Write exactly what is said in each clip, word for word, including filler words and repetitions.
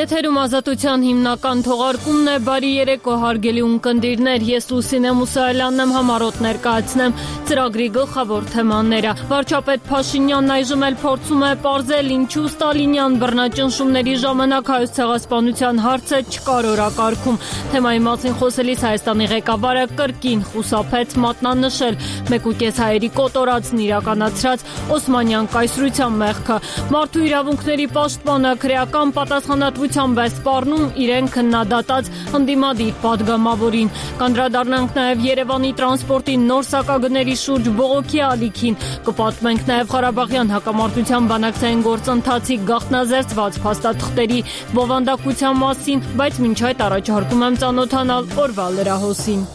Եթերում ազատության հիմնական թողարկումն է, բարի երեկո հարգելի ունկնդիրներ, ես Լուսինե Մուսայելյանն եմ, համառոտ ներկայացնեմ ծրագրի գլխավոր թեմաները։ Վարչապետ Փաշինյանն այժմ էլ փորձում է պարզել, ինչու ստալինյան բռնաճնշումների ժամանակ Հայոց ցեղասպանության հարցը չկար օրակարգում։ Թեմայի մասին խոսելիս Հայաստանի ղեկավարը կրկին խուսափեց մատնանշել մեկուկես հայերի կոտորածն իրականացրած Օսմանյան կայսրության մեղքը։ Մարդու իրավունքների պաշտպանը քրեական պատասխանատվությամբ է սպառնում իրեն քննադատած ընդդիմադիր պատգամավորին։ Կանդրադառնանք նաև Երևանի տրանսպորտի նոր սակագների շուրջ բողոքի ալիքին։ Կպատմենք նաև Ղարաբաղյան հակամարտության բանակցային գործընթացի գաղտնազերծված փաստաթղթերի բովանդակության մասին, բայց մինչ այդ առաջարկում եմ ծանոթանալ օրվա լրահոսին։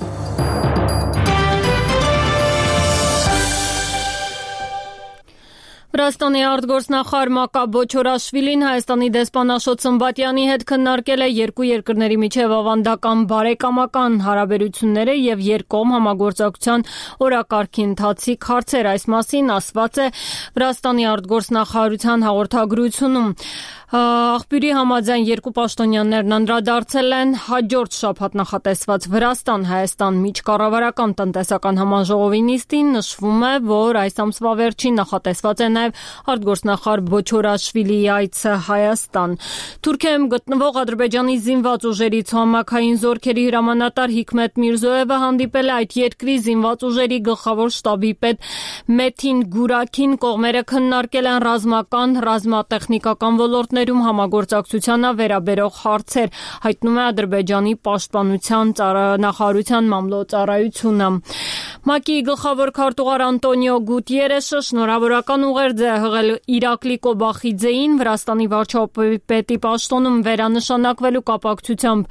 Վրաստանի արտգործնախարար Մակա Բոչորաշվիլին Հայաստանի դեսպան Աշոտ Սմբատյանի հետ քննարկել է երկու երկրների միջև ավանդական բարեկամական հարաբերությունները եւ երկկողմ համագործակցության օրակարգի ընթացիկ հարցեր։ Այս մասին ասված է Վրաստանի արտգործնախարարության հաղորդագրությունում։ Աղբյուրի համաձայն երկու պաշտոնյաներն անդրադարձել են հաջորդ շաբաթ նախատեսված Վրաստան-Հայաստան միջկառավարական տնտեսական համաժողովի նիստին։ Նշվում է, որ այս ամսվա վերջին նախատեսված է նաև արտգործնախարար Բոչորաշվիլիի այցը Հայաստան։ Թուրքիայում գտնվող Ադրբեջանի զինված ուժերի ցամաքային զորքերի հրամանատար Հիկմետ Միրզոևը հանդիպել է այդ երկրի զինված ուժերի գլխավոր շտաբի պետ Մեթին Գուրաքին։ Կողմերը քննարկել են ռազմական, ռազմատեխնիկական ոլորտներում համագործակցությանը վերաբերող հարցեր, հայտնում է Ադրբեջանի պաշտպանության նախարարության մամլոյցարայությունը։ ՄԱԿ-ի գլխավոր քարտուղար Անտոնիո Գուտիերեշը շնորհավորական ուղերձ է հղել Իրակլի Կոբախիձեին Վրաստանի վարչապետի պաշտոնում վերանշանակվելու կապակցությամբ,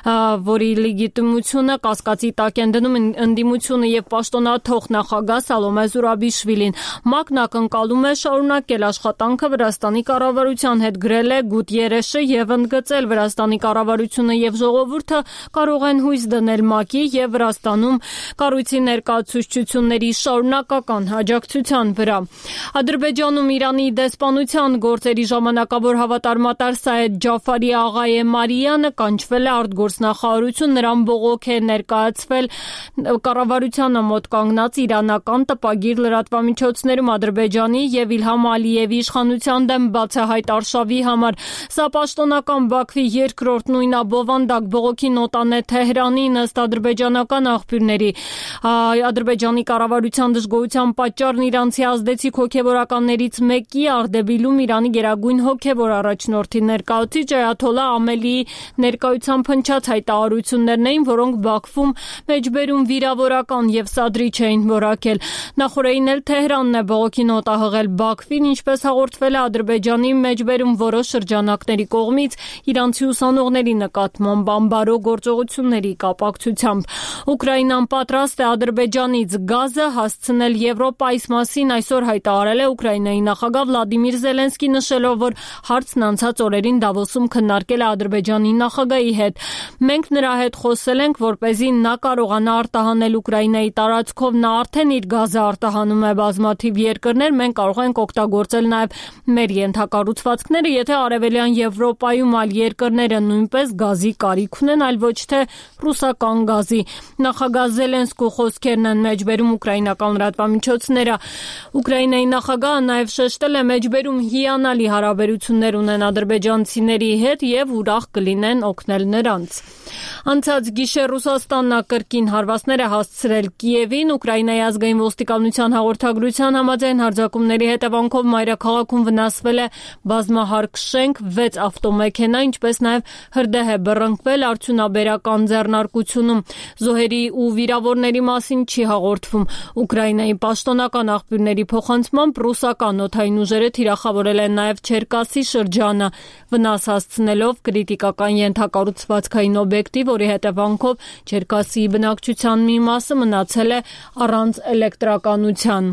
որի լեգիտիմությունը կասկածի տակ են դնում ընդդիմությունը եւ պաշտոնաթող նախագահ Սալոմե Զուրաբիշվիլին։ ՄԱԿ-ն ակնկալում է շարունակել աշխատանքը Վրաստանի կառավարության հետ, գրել է Գուտիերեշը եւ ընդգծել Վրաստանի կառավարությունը եւ ժողովուրդը կարող են հույս դնել ՄԱԿ-ի եւ Վրաստանում կառույցի ներկայացուցչությունների շարունակական աջակցության վրա։ Ադրբեջանում Իրանի դեսպանության գործերի ժամանակավոր հավատարմատար Սայեդ Ջաֆարի աղայե Մարիյանը կանչվել է արտգործնախարարություն, նրան բողոք է ներկայացվել կառավարությանը մոտ կանգնած իրանական տպագիր լրատվամիջոցներում Ադրբեջանի եւ Իլհամ Ալիևի իշխանության դեմ բացահայտ արշավի համար։ Սա պաշտոնական Բաքվի երկրորդ նույնաբովանդակ բողոքի նոտան է Թեհրանին, ըստ ադրբեջանական աղբյուրների։ Ադրբեջանի կառավարության դժգոհության պատճառն իրանցի ազդեցիկ հոգևորականներից մեկի Արդեբիլում Իրանի գերագույն հոգևոր առաջնորդի ներկայացուցիչ Այաթոլլահ Ամելիի ներկայությամբ հնչած հայտարարություններն էին, որոնք Բաքվում մեջբերում վիրավորական եւ սադրիչ էին որակել։ Նախորդին էլ Թեհրանն է բողոքի նոտա հղել Բաքվին, ինչպես հաղորդվել է Ադրբեջանի մեջբերում որոշ շրջանակների կողմից իրանցի ուսանողների նկատմամբ ամբարո գործողությունների կապակցությամբ։ Ուկրաինան պատրաստ է Ադրբեջանից գազը հասցնել Եվրոպա, այս մասին այսօր հայտարարել է Ուկրաինայի նախագահ Վլադիմիր Զելենսկին, նշելով, որ հարցն անցած օրերին Դավոսում քննարկել է Ադրբեջանի նախագահի հետ։ Մենք նրա հետ խոսել ենք, որպեսզի նա կարողանա արտահանել Ուկրաինայի տարածքով, նա արդեն իր գազը արտահանում է բազմաթիվ երկրներ, մենք կարող ենք օգտագործել նաև մեր ենթակառուցվածքները, եթե Արևելյան Եվրոպայում այլ երկրները նույնպես գազի կարիք ունեն, այլ ոչ թե ռուսական գազի։ Նախագահ Զելենսկու խոսքերն են մեջբերում ուկրաինական լրատվամիջոցները։ Ուկրաինայի նախագահը նաև շեշտել է մեջբերում հիանալի հարաբերություններ ունեն ադրբեջանցիների հետ եւ ուրախ կլինեն օգնել նրանց։ Անցած գիշեր Ռուսաստանն կրկին հարվածներ է հասցրել Կիևին։ Ուկրաինայի ազգային ոստիկանության հաղորդագրության համաձայն հարձակումների հետևանքով մայրաքաղաքում վնասվել է բազմահարկ շենք, վեց ավտոմեքենա, ինչպես նաև հրդեհ է բռնկվել արդյունաբերական ձեռնարկությունում։ Զոհերի ու վիրավորների մասին չի հաղորդվում։ Ուկրաինայի պաշտոնական աղբյուրների փոխանցմամբ ռուսական օդային ուժերը թիրախավորել են նաև Չերկասի շրջանը, վնաս հասցնելով կրիտիկական ենթակառուցվածքային օբյեկտի, որի հետևանքով Չերկասի բնակչության մի մասը մնացել է առանց էլեկտրականության։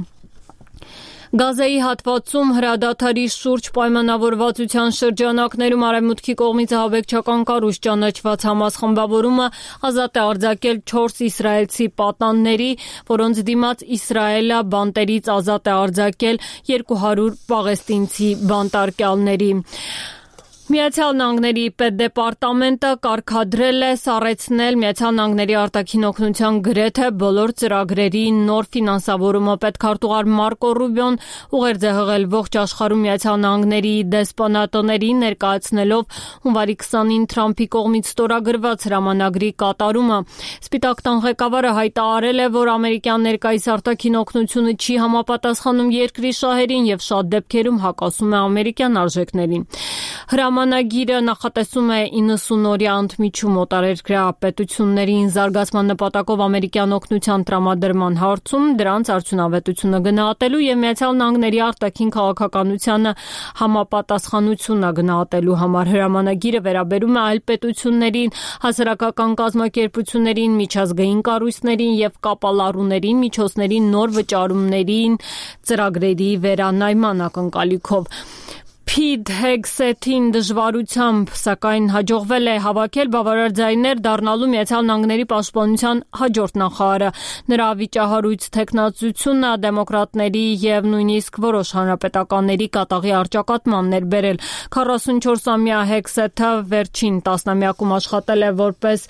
Գազայի հատվածում հրադադարի շուրջ պայմանավորվածության շրջանակներում Արևմուտքի կողմից ահաբեկչական կառույց ճանաչված Համաս խմբավորումը ազատ է արձակել չորս իսրայելցի պատանների, որոնց դիմաց Իսրայելը բանտերից ազատ է արձակել երկու հարյուր պաղեստինցի բանտարկյալների։ Միացյալ Նահանգների պետդեպարտամենտը կարգադրել է սառեցնել Միացյալ Նահանգների արտաքին օգնության գրեթե բոլոր ծրագրերի նոր ֆինանսավորումը։ Պետքարտուղար Մարկո Ռուբիոն ուղերձ է հղել ողջ աշխարհում Միացյալ Նահանգների դեսպանատներին, ներկայացնելով հունվարի քսանին Թրամփի կողմից ստորագրված հրամանագրի կատարումը։ Սպիտակ տան ղեկավարը հայտարարել է, որ ամերիկյան ներկայիս արտաքին օգնությունը չի համապատասխանում երկրի շահերին եւ շատ դեպքերում հակասում է ամերիկյան արժեքներին։ Հրամանագիրը նախատեսում է իննսուն-օրյա ընդմիջում օտարերկրյա պետություններին զարգացման նպատակով ամերիկյան օգնության տրամադրման հարցում, դրանց արդյունավետությունը գնահատելու եւ Միացյալ Նահանգների արտաքին քաղաքականությանը համապատասխանությունը գնահատելու համար։ Հրամանագիրը վերաբերում է այլ պետություններին, հասարակական կազմակերպություններին, միջազգային կառույցներին եւ կապալառուներին միջոցների նոր վճարումներին ծրագրերի վերանայման ակնկալիքով։ Փիդ Հեգսեթին դժվարությամբ, սակայն հաջողվել է հավաքել բավարար ձայներ դառնալու Միացյալ Նահանգների պաշտպանության հաջորդ նախարարը։ Նրա վիճահարույց թեկնածությունը դեմոկրատների եւ նույնիսկ որոշ հանրապետականների կատաղի առճակատմանն էր բերել։ քառասունչորսամյա Հեգսեթը վերջին տասնամյակում աշխատել է որպես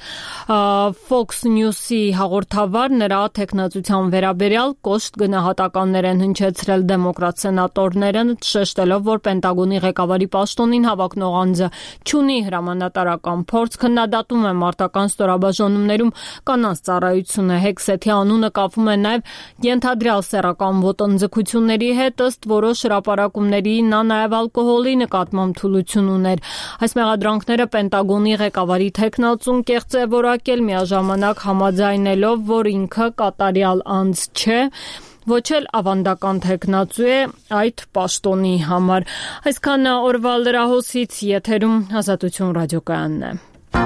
Fox News-ի հաղորդավար։ Նրա թեկնածության վերաբերյալ կոշտ գնահատականներ են հնչեցրել դեմոկրատ սենատորները, շեշտելով, որ Պենտագոնի ղեկավարի պաշտոնին հավակնող անձը չունի հրամանատարական փորձ, քննադատում է մարտական ստորաբաժանումներում կանանց ծառայությունը։ Հեգսեթի անունը կապվում է նաև ենթադրյալ սեռական ոտնձգությունների հետ, ըստ որոշ հրապարակումների նա նաև ալկոհոլի նկատմամբ թուլություն ուներ։ Այս մեղադրանքները Պենտագոնի ղեկավարի թեկնածուն կեղծ է որակել, միաժամանակ համաձայնելով, որ ինքը կատարյալ անձ չէ, ոչ էլ ավանդական թեկնածու է այդ պաշտոնի համար։ Այսքան օրվա լրահոսից, եթերում Ազատություն ռադիոկայանն է։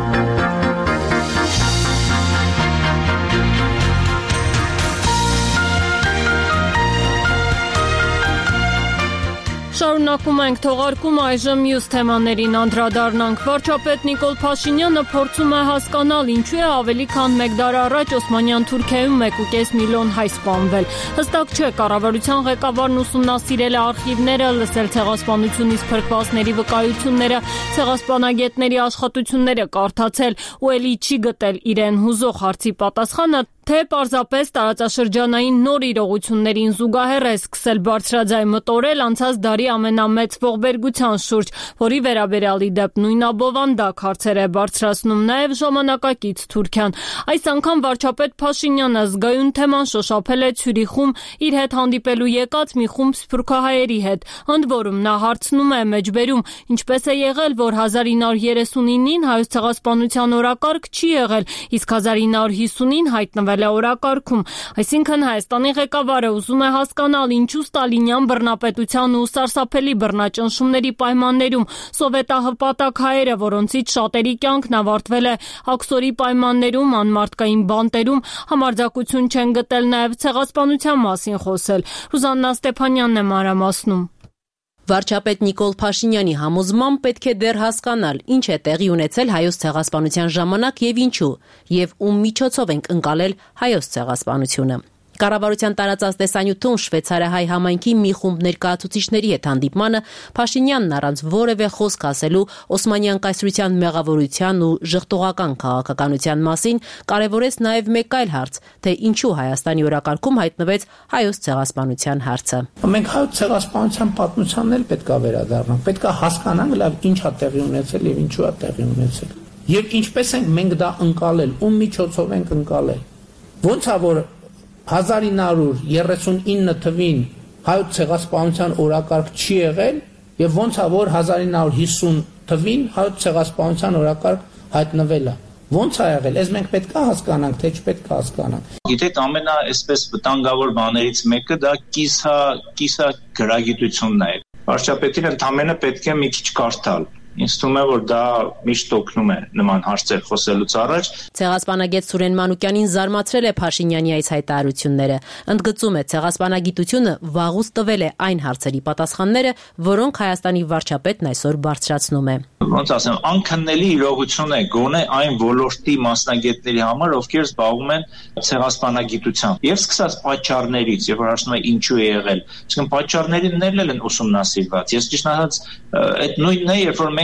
Շարունակում ենք թողարկում, այժմ մյուս թեմաներին անդրադառնանք։ Վարչապետ Նիկոլ Փաշինյանը փորձում է հասկանալ, ինչու է ավելի քան մեկ դար առաջ Օսմանյան Թուրքիայում մեկ ու կես միլիոն հայ սպանվել։ Հստակ չէ, կառավարության ղեկավարն ուսումնասիրել է արխիվները, լսել ցեղասպանությունից փրկվածների վկայությունները, ցեղասպանագետների աշխատությունները կարդացել ու էլի չի գտել իրեն հուզող հարցի պատասխանը, թե պարզապես տարածաշրջանային նոր իրողություններին զուգահեռ է սկսել բարձրաձայն մտորել անցած դարի ամենամեծ ողբերգության շուրջ, որի վերաբերյալ ի դեպ նույն աբովանդակ հարցեր է բարձրացնում նաև ժամանակակից Թուրքիան։ Այս անգամ վարչապետ Փաշինյանը զգայուն թեման շոշափել է Ցյուրիխում իր հետ հանդիպելու եկած մի խումբ սփյուռքահայերի հետ։ Ընդ որում նա հարցնում է մեջբերում, ինչպես է եղել, որ հազար ինը հարյուր երեսունինին հայոց ցեղասպանության օրակարգ չի եղել, իսկ հազար ինը հարյուր հիսունին հայտնվել է օրակարգում։ Այսինքն Հայաստանի ղեկավարը ուզում է հասկանալ, ինչու ստալինյան բռնապետության ու սարսափելի բռնաճնշումների պայմաններում սովետահպատակ հայերը, որոնցից շատերի կյանքն ավարտվել է աքսորի պայմաններում, անմարդկային բանտերում, համարձակություն չեն գտել նաև ցեղասպանության մասին խոսել։ Ռուզաննա Ստեփանյանն է մանրամասնում։ Վարչապետ Նիկոլ Փաշինյանի համոզմամբ պետք է դեռ հասկանալ, ինչ է տեղի ունեցել հայոց ցեղասպանության ժամանակ եւ ինչու, եւ ում միջոցով ենք ընկալել հայոց ցեղասպանությունը։ Կառավարության տարածած տեսանյութում շվեյցարահայ համայնքի մի խումբ ներկայացուցիչների հետ հանդիպմանը Փաշինյանն առանց որևէ խոսք ասելու Օսմանյան կայսրության մեղավորության ու ժխտողական քաղաքականության մասին կարևորեց նաև մեկ այլ հարց, թե ինչու Հայաստանի օրակարգում հայտնվեց հայոց ցեղասպանության հարցը։ Մենք հայոց ցեղասպանության պատմությանն էլ պետք է վերադառնանք, պետք է հասկանանք լավ ինչ է տեղի ունեցել եւ ինչու է տեղի ունեցել։ Եվ ինչպես ենք մենք դա ընկալել, ում միջոցով ենք ընկալել։ Ոնց է որ հազար ինը հարյուր երեսունինը թվին հայոց ցեղասպանության օրակարգ չի եղել եւ ոնց է որ հազար ինը հարյուր հիսուն թվին հայոց ցեղասպանության օրակարգ հայտնվել է։ Ոնց է եղել, ես մենք պետք է հասկանանք, թե չպետք է հասկանանք։ Գիտեք, ամենա այսպես վտանգավոր բաներից մեկը դա կիսա կիսա գրագիտությունն է։ Վարչապետին ընդամենը պետք է մի քիչ կարդալ։ Ինձ թվում է, որ դա միշտ օգնում է նման հարցեր խոսելուց առաջ։ Ցեղասպանագետ Սուրեն Մանուկյանին զարմացրել է Փաշինյանի այս հայտարարությունները։ Ընդգծում է, ցեղասպանագիտությունը վաղուց տվել է այն հարցերի պատասխանները, որոնք Հայաստանի վարչապետն այսօր բարձրացնում է։ Ոնց ասեմ, անքննելի իրողություն է գոնե այն ոլորտի մասնագետների համար, ովքեր զբաղվում են ցեղասպանագիտությամբ։ Եվ սկսած պատճառներից, երբ որ ասում է ինչու է եղել, այսինքն պատճառներն էլ են ուսումնասիրված։ Ես ճիշտ ասած, այդ նույնն է, երբ որ մենք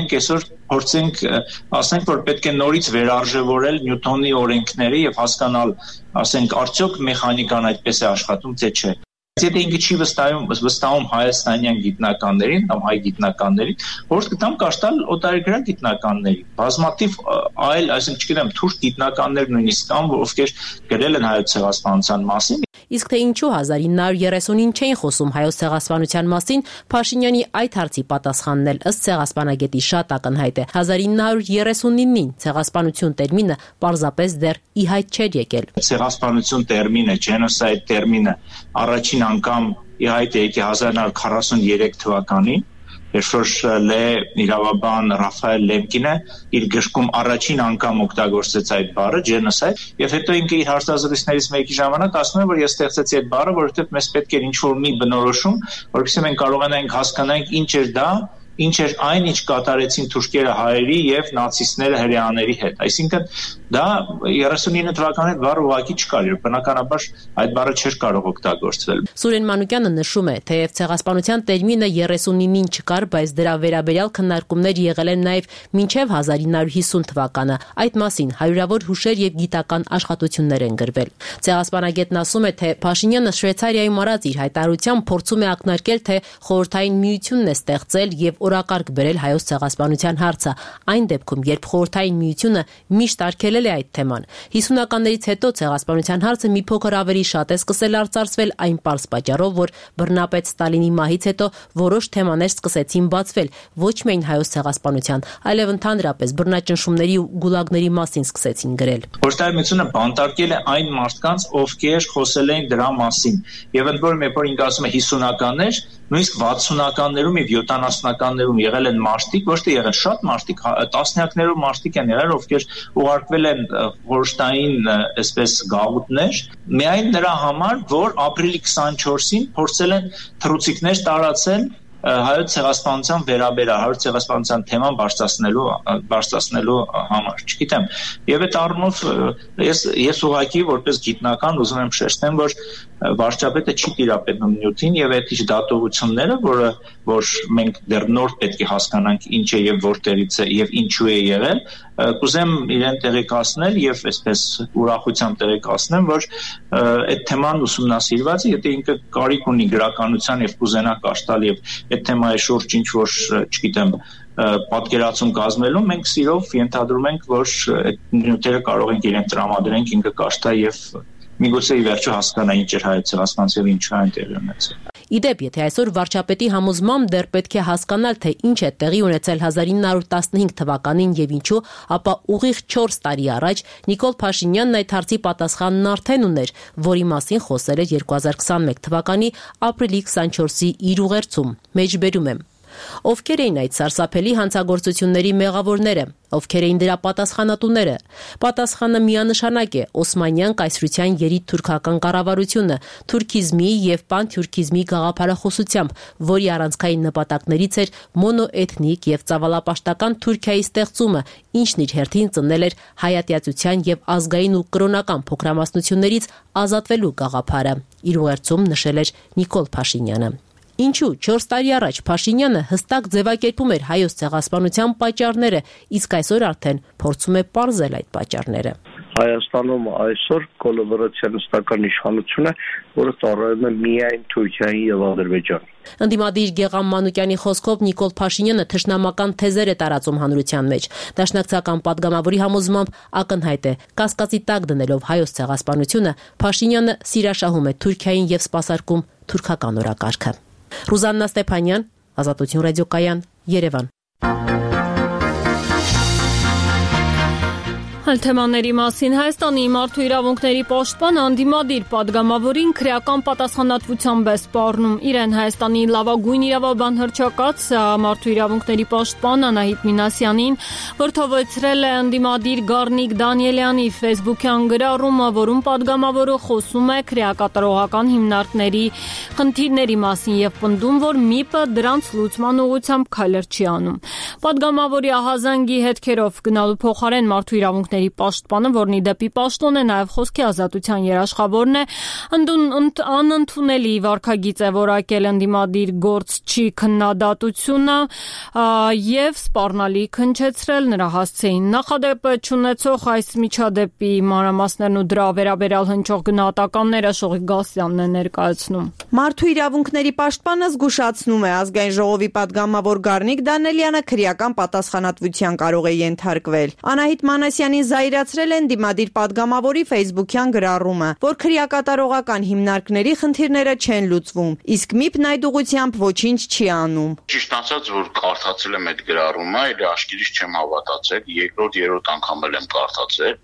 մենք այսօր փորձենք ասենք, որ պետք է նորից վերարժևորել Նյուտոնի օրենքները եւ հասկանալ, ասենք, արդյոք մեխանիկան այդպես է աշխատում, թե չէ։ Եթե ինքը չի վստահում, վստահում հայաստանյան գիտնականներին, կամ հայ գիտնականներին, որ կտամ կաշտալ օտարերկրյա գիտնականների, բազմաթիվ այլ, այսինքն չգիտեմ, թուրք գիտնականներ նույնիսկ կան, ովքեր գրել են հայոց ցեղասպանության մասին։ Իսկ թե ինչու հազար ինը հարյուր երեսունին չէին խոսում հայոց ցեղասպանության մասին, Փաշինյանի այդ հարցի պատասխանն էլ ըստ ցեղասպանագետի շատ ակնհայտ է։ հազար ինը հարյուր երեսունինին ցեղասպանություն տերմինը պարզապես դեռ ի հայտ չէր եկել։ Ցեղասպանություն տերմինը, genocide տերմինը առաջին անգամ ի հայտ է եկել հազար ինը հարյուր քառասուներեք թվականին, երբ որ Լե իրավաբան Ռաֆայել Լեմկինը իր գրքում առաջին անգամ օգտագործեց այդ բառը genocide, եւ հետո ինքը իր հարցազրույցներից մեկի ժամանակ ասում է, որ ես ստեղծեցի այդ բառը, որովհետեւ մեզ պետք էր ինչ-որ մի բնորոշում, որովհետեւ մենք կարողանանք հասկանանք ինչ էր դա, ինչ էր այն, ինչ կատարեցին թուրքերը հայերի եւ նացիստները հրեաների հետ։ Այսինքն դա երեսունինը թվականին բառը ուղղակի չկար, եւ բնականաբար այդ բառը չէր կարող օգտագործվել։ Սուրեն Մանուկյանը նշում է, թեև ցեղասպանության տերմինը երեսունինին չկար, բայց դրա վերաբերյալ քննարկումներ եղել են նաեւ մինչեւ հազար ինը հարյուր հիսուն թվականը։ Այդ մասին հարյուրավոր հուշեր եւ գիտական աշխատություններ են գրվել։ Ցեղասպանագետն ասում է, թե Փաշինյանը Շվեյցարիայում արած իր հայտարարությամբ փորձում է ակնարկել, թե խորհրդային միությունն է ստեղծել եւ օրակարգ բերել հայոց ցեղասպանության հարցը, այն դեպքում, երբ խորհրդային միությունը միշտ արգելել է այդ թեման։ հիսունականներից հետո ցեղասպանության հարցը մի փոքր ավելի շատ է սկսել արծարծվել այն պարզ պատճառով, որ բռնապետ Ստալինի մահից հետո որոշ թեմաներ սկսեցին բացվել, ոչ միայն հայոց ցեղասպանության, այլև ընդհանրապես բռնաճնշումների ու գուլագների մասին սկսեցին գրել։ Խորհրդային միությունը բանտարկել է այն մարդկանց, ովքեր խոսել էին դրա մասին, եւ ընդ որում երբ որ ինքը ասում է հիսունականներ, նույնիսկ վաթսունականներում եւ յոթանասունականներում եղել են մարդիկ, ոչ թե եղել շատ մարդիկ, տասնյակներով մարդիկ են եղել, ովքեր ուղարկվել են խորհրդային այսպես գաղութներ, միայն նրա համար, որ ապրիլի քսանչորսին փորձել են թռուցիկներ տարածել հայոց ցեղասպանության վերաբերյալ, հայոց ցեղասպանության թեման բարձրացնելու բարձրացնելու համար, չգիտեմ։ Եվ այդ առումով ես ես ուղղակի որպես գիտնական ուզում եմ շեշտեմ, որ վարչապետը չի տիրապետում նյութին եւ այդ ինչ դատողությունները, որը որ մենք դեռ նոր պետք է հասկանանք ինչ է եւ որտեղից է եւ ինչու է եղել, կուզեմ իրեն տեղեկացնել եւ այսպես ուրախությամբ տեղեկացնեմ, որ այդ թեման ուսումնասիրված է, եթե ինքը կարիք ունի գրականության եւ կուզենա կաշտալ եւ այդ թեմայի շուրջ ինչ որ, չգիտեմ, պատկերացում կազմելու, մենք սիրով ենթադրում ենք, որ այդ նյութերը կարող ենք իրեն տրամադրենք, ինքը կաշտա եւ միգուցե ի վերջո հասկանա ինչ էր հայոց ցեղասպանությունը, ինչու այն տեղի ունեցել։ Իդեպ, եթե այսօր վարչապետի համոզմամբ դեռ պետք է հասկանալ, թե ինչ է տեղի ունեցել հազար ինը հարյուր տասնհինգ թվականին եւ ինչու, ապա ուղիղ չորս տարի առաջ Նիկոլ Փաշինյանն այդ հարցի պատասխանն արդեն ուներ, որի մասին խոսել էր երկու հազար քսանմեկ թվականի ապրիլի քսանչորսի իր ուղերձում։ Մեջբերում եմ. Ովքեր էին այդ սարսափելի հանցագործությունների մեղավորները, ովքեր էին դրա պատասխանատուները։ Պատասխանը միանշանակ է՝ Օսմանյան կայսրության երիտ թուրքական կառավարությունը, թուրքիզմի եւ պանթյուրքիզմի գաղափարախոսությամբ, որի առանցքային նպատակներից էր մոնոէթնիկ եւ ծավալապաշտական Թուրքիայի ստեղծումը, ինչն իր հերթին ծնել էր հայատյացության եւ ազգային ու կրոնական փոքրամասնություններից ազատվելու գաղափարը։ Իր ուղերձում նշել էր Նիկոլ Փաշինյանը։ Ինչու չորս տարի առաջ Փաշինյանը հստակ ձևակերպում էր հայոց ցեղասպանության պատճառները, իսկ այսօր արդեն փորձում է պարզել այդ պատճառները։ Հայաստանում այսօր կոլաբորացիոնիստական իշխանությունը, որը ծառայում է միայն Թուրքիային եւ Ադրբեջանին։ Ընդդիմադիր Գեգամ Մանուկյանի խոսքով Նիկոլ Փաշինյանը թշնամական թեզեր է տարածում հանրության մեջ։ Դաշնակցական падգամավորի համոզմամբ ակնհայտ է, կասկածի տակ դնելով հայոց ցեղասպանությունը, Փաշինյանը սիրաշահում է Թուրքիային եւ սպասարկում թուրքական օրակարգը։ Ռուզաննա Ստեփանյան, Ազատություն ռադիոկայան, Երևան։ Այլ թեմաների մասին Հայաստանի մարդու իրավունքների պաշտպան անդիմադիր падգամավորին քրեական պատասխանատվությամբ է սպառնում իրեն Հայաստանի լավագույն իրավաբան հռչակած մարդու իրավունքների պաշտպան Անահիտ Մինասյանին, որդովեցրել է անդիմադիր Գառնիկ Դանիելյանի Facebook-յան գրառումը, որում падգամավորը խոսում է քրեակատարողական հիմնարկների խնդիրների մասին եւ պնդում, որ ՄԻՊ-ը դրանց լուծման ուղղությամբ քայլեր չի անում։ Падգամավորի ահազանգի հետքերով գնալու փոխարեն մարդու իրավունքների իրավունքների պաշտպանը, որն ի դեպի պաշտոն է, նաև խոսքի ազատության երաշխավորն է, անընդունելի վարքագիծ է որակել ընդդիմադիր գործչի քննադատությունը եւ սպառնալիք հնչեցրել նրա հասցեին։ Նախադեպ չունեցող այս միջադեպի մանրամասներն ու դրա վերաբերյալ հնչող գնահատականները Շողիկ Գասյանն է ներկայացնում։ Մարդու իրավունքների պաշտպանը զգուշացնում է, ազգային ժողովի պատգամավոր Գառնիկ Դանելյանը քրեական պատասխանատվության կարող է ենթարկվել։ Անահիտ Մանասյանին զայրացրել են դիմադիր պատգամավորի ֆեյսբուքյան գրառումը, որ քրեակատարողական հիմնարկների խնդիրները չեն լուծվում, իսկ ՄԻՊ-ն այդ ուղղությամբ ոչինչ չի անում։ Ճիշտ ասած, որ կարդացել եմ այդ գրառումը, այլ աշկերտից չեմ հավատացել, երկրորդ, երրորդ անգամ եմ կարդացել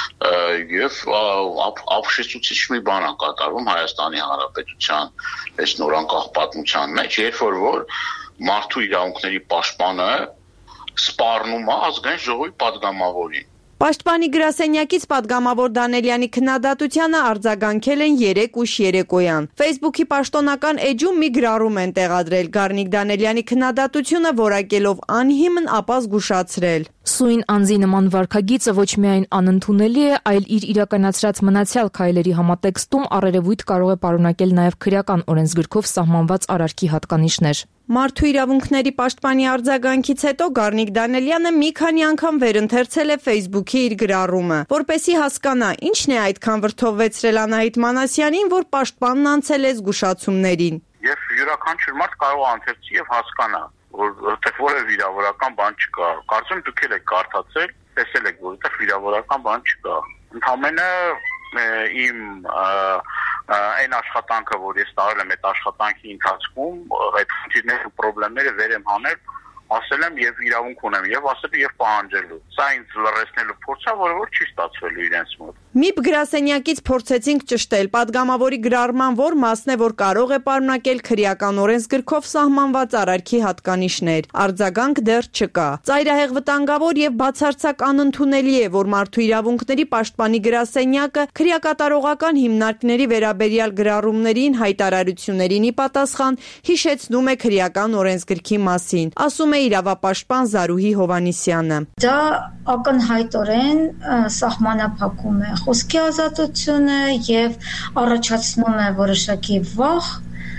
եւ ապշեցուցիչ մի բան է կատարվում Հայաստանի Հանրապետության այս նորանկախ պատմության մեջ, երբ որ որ մարդու իրավունքների պաշտպանը սպառնում է ազգային ժողովի պատգամավորին։ Պաշտպանի գրասենյակից պատգամավոր Դանելյանի քննադատությանը արձագանքել են երեք ուշ երեկոյան։ Ֆեյսբուքի պաշտոնական էջում մի գրառում են տեղադրել Գառնիկ Դանելյանի քննադատությունը որակելով անհիմն, ապա զգուշացրել։ Սույն անձի նման վարքագիծը ոչ միայն անընդունելի է, այլ իր իրականացրած մնացյալ քայլերի համատեքստում առերևույթ կարող է պարունակել նաև քրեական օրենսգրքով սահմանված արարքի հատկանիշներ։ Մարդու իրավունքների պաշտպանի արձագանքից հետո Գառնիկ Դանելյանը մի քանի անգամ վերընթերցել է Ֆեյսբուքի իր գրառումը, որպեսզի հասկանա ինչն է այդքան վրդովվեցրել Անահիտ Մանասյանին, որ պաշտպանն անցել է զգուշացումներին։ Եվ յուրաքանչյուր մարդ կարող է անցեցի եւ հասկանա, որ որտեղ որևէ վիրավորական բան չկա։ Կարծում դուք էլ եք կարդացել, տեսել եք, որ որտեղ վիրավորական բան չկա։ Ընդհանրապես իմ այն աշխատանքը, որ ես տարել եմ այդ աշխատանքի ընթացքում, այդ խնդիրները ու խնդիրները վեր եմ հանել, ասել եմ եւ իրավունք ունեմ եւ ասել եւ պահանջելու։ Սա ինձ լրացնելու փորձ է, որը որ չի ստացվելու իրենց մոտ։ ՄԻՊ գրասենյակից փորձեցինք ճշտել պատգամավորի գրառման, որ մասն է, որ կարող է պարունակել քրեական օրենսգրքով սահմանված արարքի հատկանիշներ։ Արձագանք դեռ չկա։ Ծայրահեղ վտանգավոր եւ բացարձակ անընդունելի է, որ մարդու իրավունքների պաշտպանի գրասենյակը քրեակատարողական հիմնարկների վերաբերյալ գրառումներին հայտարարություններին ի պատասխան հիշեցնում է քրեական օրենսգրքի մասին, ասում է իրավապաշտպան Զարուհի Հովհաննիսյանը։ Դա ակնհայտորեն սահմանափակում է խոսքի ազատությունը եւ առաջացնում է որոշակի վախ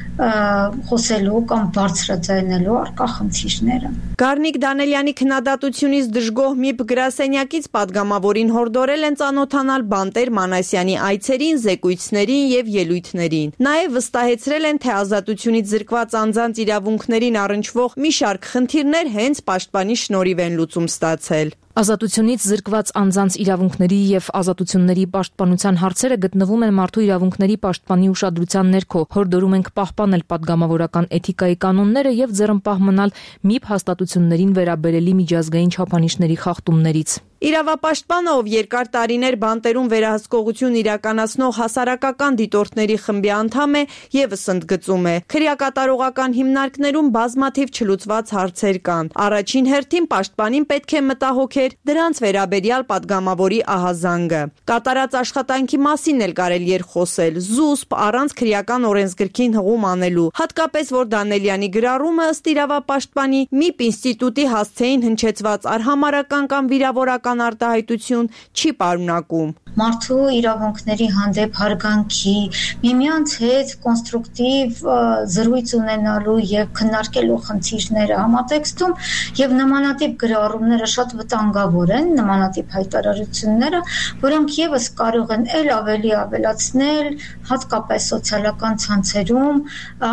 խոսելու կամ բարձրաձայնելու առկա խնդիրները։ Գառնիկ Դանելյանի քննադատությունից դժգոհ ՄԻՊ գրասենյակից պատգամավորին հորդորել են ծանոթանալ Բանտեր Մանասյանի այցերին, զեկույցներին եւ ելույթներին։ Նաեւ վստահեցրել են, թե ազատությունից զրկված անձանց իրավունքներին առնչվող մի շարք խնդիրներ հենց պաշտպանի շնորհիվ են լուծում ստացել։ Ազատությունից զրկված անձանց իրավունքների եւ ազատությունների պաշտպանության հարցերը գտնվում են մարդու իրավունքների պաշտպանի ուշադրության ներքո։ Հորդորում ենք պահպանել պատգամավորական էթիկայի կանոնները եւ ձեռնպահ մնալ ՄԻՊ հաստատություններին վերաբերելի միջազգային չափանիշների խախտումներից։ Իրավապաշտպանը, ով երկար տարիներ բանտերում վերահսկողություն իրականացնող հասարակական դիտորդների խմբի անդամ է, եւս ընդգծում է. քրեակատարողական հիմնարկներում բազմաթիվ չլուծված հարցեր կան։ Առաջին հերթին պաշտպանին պետք է մտահոգեր դրանց վերաբերյալ պատգամավորի ահազանգը։ Կատարած աշխատանքի մասին էլ կարելի էր խոսել, զուսպ, առանց քրեական օրենսգրքին հղում անելու, հատկապես որ Դանելյանի գրառումը ըստ իրավապաշտպանի ՄԻՊ ինստիտուտի հասցեին հնչեցված արհամարական կամ վիրավորական արտահայտություն չի պարունակում։ Մարդու իրավունքների հանդեպ հարգանքի, միմյանց հետ կոնստրուկտիվ զրույց ունենալու եւ քննարկելու խնդիրները համատեքստում եւ նմանատիպ գրառումները շատ վտանգավոր են, նմանատիպ հայտարարությունները, որոնք եւս կարող են ել ավելի ավելացնել հատկապես սոցիալական ցանցերում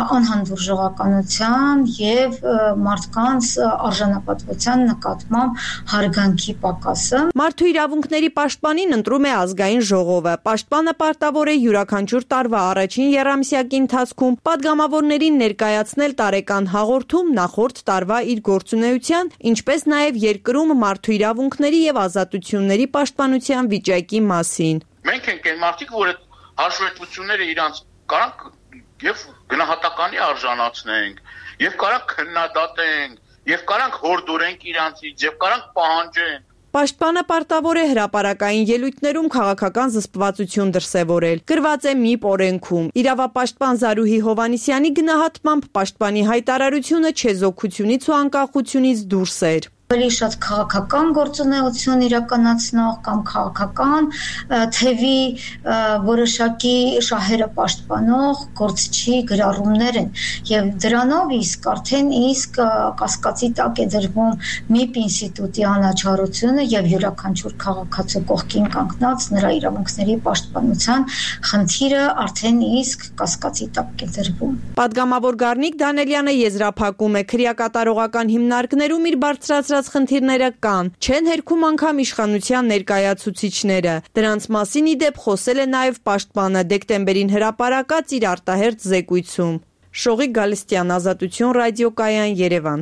անհանդուրժողականության եւ մարդկանց արժանապատվության նկատմամբ հարգանքի պակասը։ Մարդու իրավունքների պաշտպանին ընտրում է ազգային ժողովը։ Պաշտպանը պարտավոր է յուրաքանչյուր տարվա առաջին եռամսյակի ընթացքում պատգամավորներին ներկայացնել տարեկան հաղորդում նախորդ տարվա իր գործունեության, ինչպես նաև երկրում մարդու իրավունքների եւ ազատությունների պաշտպանության վիճակի մասին։ Մենք ենք այն մարդիկ, որ այդ հաշվետվությունները իրանց կարանք եւ գնահատականի արժանացնենք, եւ կարանք քննադատենք, եւ կարանք հորդորենք իրանցից, եւ կարանք պահանջենք։ Պաշտպանը պարտավոր է հրապարակային ելույթներում քաղաքական զսպվածություն դրսևորել։ Գրված է ՄԻՊ օրենքում։ Իրավապաշտպան Զարուհի Հովհաննիսյանի գնահատմամբ պաշտպանի հայտարարությունը չեզոքությունից ու անկախությունից դուրս էր։ ավելի շատ քաղաքական գործունեություն իրականացնող կամ քաղաքական թևի որոշակի շահերը պաշտպանող գործչի գրառումներ են եւ դրանով իսկ արդեն իսկ կասկածի տակ է դրվում ՄԻՊ ինստիտուտի անաչառությունը եւ յուրաքանչյուր քաղաքացու կողքին կանգնած նրա իրավունքների պաշտպանության խնդիրը արդեն իսկ կասկածի տակ է դրվում։ Պատգամավոր Գառնիկ Դանելյանը եզրափակում է քրեակատարողական հիմնարկներում իր բարձրացրած խնդիրները կան, չեն հերքում անգամ իշխանության ներկայացուցիչները։ Դրանց մասին ի դեպ խոսել է նաև պաշտպանը դեկտեմբերին հրապարակած իր արտահերթ զեկույցում։ Շողիկ Գալստյան, Ազատություն ռադիոկայան, Երևան։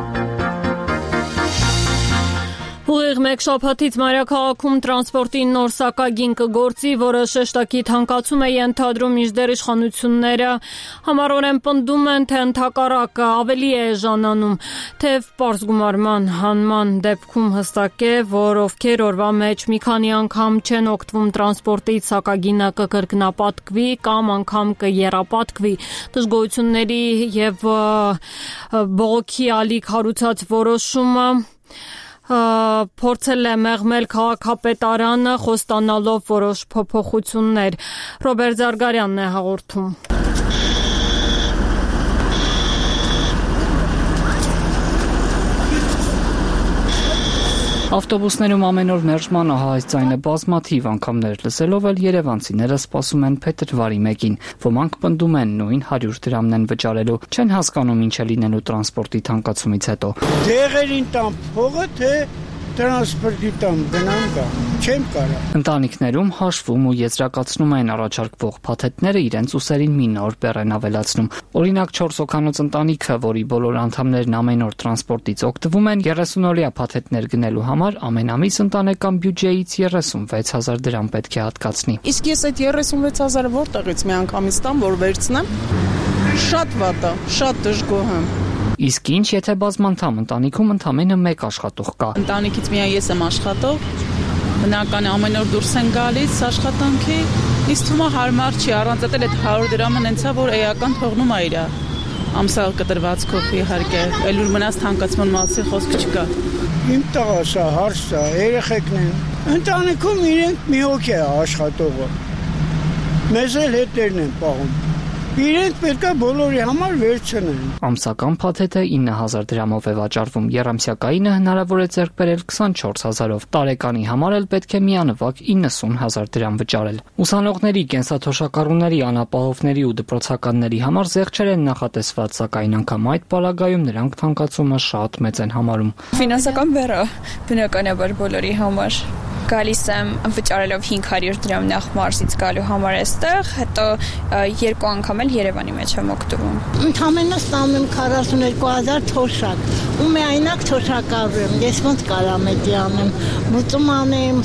Ուղիղ մեկ շաբաթից մայրաքաղաքում տրանսպորտի նոր սակագին կգործի, որը շեշտակի թանկացում է ենթադրում, մինչդեռ իշխանությունները համառորեն պնդում են, թե ընդհակառակը ավելի է էժանանում, թեև պարզ գումարման հանման դեպքում հստակ է, որ ովքեր օրվա մեջ մի քանի անգամ չեն օգտվում տրանսպորտից, սակագինը կկրկնապատկվի կամ անգամ կեռապատկվի։ Դժգոհությունների եւ բողոքի ալիք հարուցած որոշումը փորձել է մեղմել քաղաքապետարանը, խոստանալով որոշ փոփոխություններ։ Ռոբերտ Զարգարյանն է հաղորդում։ Ավտոբուսներում ամեն օր մերժման ահահից ձայնը բազմաթիվ անգամներ լսելով էլ երևանցիները սպասում են փետրվարի մեկին։ Ոմանք պնդում են նույն հարյուր դրամն են վճարելու, չեն հասկանում ինչ է լինելու տրանսպորտի թանկացումից հետո։ Դեղերին տամ փողը, թե տրանսպորտի տամ գնամ կա, չեմ կարա։ Ընտանիքներում հաշվում ու եզրակացնում են առաջարկվող փաթեթները իրենց ուսերին մի նոր բեռ են ավելացնում։ Օրինակ չորս հոգանոց ընտանիքը, որի բոլոր անդամներն ամեն օր տրանսպորտից օգտվում են, երեսունօրյա փաթեթներ գնելու համար ամեն ամիս ընտանեկան բյուջեից երեսունվեց հազար դրամ պետք է հատկացնի։ Իսկ ես այդ երեսունվեց հազարը որտեղից մի անգամից տամ, որ վերցնեմ։ Շատ վատ է, շատ դժգոհ եմ։ Իսկ ինչ, եթե բազմանդամ ընտանիքում ընդամենը մեկ աշխատող կա։ Ընտանիքից միայն ես եմ աշխատող, բնական է ամեն օր դուրս են գալիս աշխատանքի, իսկ թվում է հարմար չի, առանց այդ այդ հարյուր դրամը նենց է, որ էական թողնում է իր ամսալ կտրվածքով իհարկե, էլ ուր մնաց թանկացման մասին խոսք չկա։ Իմ տղա սա հարց է, երեխեքն են։ Ընտանիքում իրենք մի հոգի է աշխատողը։ Մեզ էլ հետերն են պահում։ Իրենք պետք է բոլորի համար վերցնեն։ Ամսական փաթեթը ինը հազար դրամով է վաճառվում, եռամսյակայինը հնարավոր է ձեռք բերել քսանչորս հազարով, տարեկանի համար էլ պետք է միանվագ իննսուն հազար դրամ վճարել։ Ուսանողների, կենսաթոշակառուների, անապահովների ու դպրոցականների համար զեղչեր են նախատեսված, սակայն անգամ այդ պարագայում նրանք թանկացումը շատ մեծ են համարում։ Ֆինանսական բեռը բնականաբար բոլորի համար գալիս եմ վճարելով հինգ հարյուր դրամ նախ մարզից գալու համար այստեղ, հետո երկու անգամ էլ Երևանի մեջ եմ օգտվում։ Ընդամենը ստանում եմ քառասունյոթ հազար թոշակ, ու միայնակ թոշակառու եմ, ես ոնց կարամ էդի անեմ, մուծում անեմ,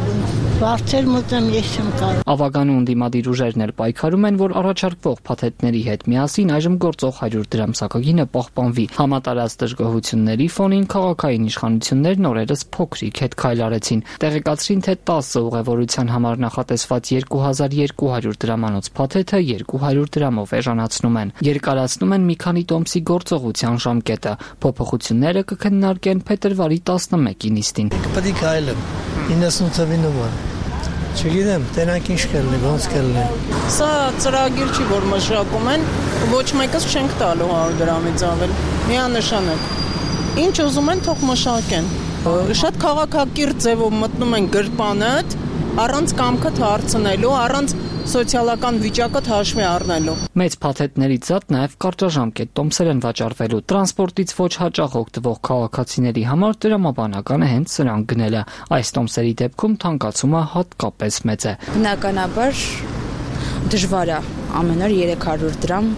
վարձել մուծեմ, ես չեմ կարող։ Ավագանու ընդդիմադիր ուժերն էլ պայքարում են, որ առաջարկվող փաթեթների հետ միասին այժմ գործող հարյուր դրամ սակագինը պահպանվի։ Համատարած դժգոհությունների ֆոնին քաղաքային իշխանություններն օրերս փոքրիկ հետ քայլ արեցին։ Տեղեկացրին, թե տասը ուղևորության համար նախատեսված երկու հազար երկու հարյուր դրամանոց փաթեթը երկու հարյուր դրամով էժանացնում են։ Երկարացնում են մի քանի տոմսի գործողության ժամկետը։ Փոփոխությունները կքննարկեն փետրվարի տասնմեկի նիստին։ Պետք է քայլեմ իննսուն թվի նման։ Չգիտեմ, տենանք ինչ կլինի, ոնց կլինի։ Սա ծրագիր չի, որ մշակում են, ոչ մեկս չենք տալու հարյուր դրամից ավել։ Միանշանակ։ Ինչ ուզում են, թող մշակեն։ Շատ քաղաքակիրթ ձևով մտնում են գրպանդ, առանց կամքդ հարցնելու, առանց սոցիալական վիճակը հաշվի առնելու։ Մեծ փաթեթներից զատ նաև կարճաժամկետ տոմսեր են վաճառվելու։ Տրանսպորտից ոչ հաճախ օգտվող քաղաքացիների համար տրամաբանական է հենց սրանք գնելը։ Այս տոմսերի դեպքում թանկացումը հատկապես մեծ է։ Բնականաբար դժվար է ամեն օր երեք հարյուր դրամ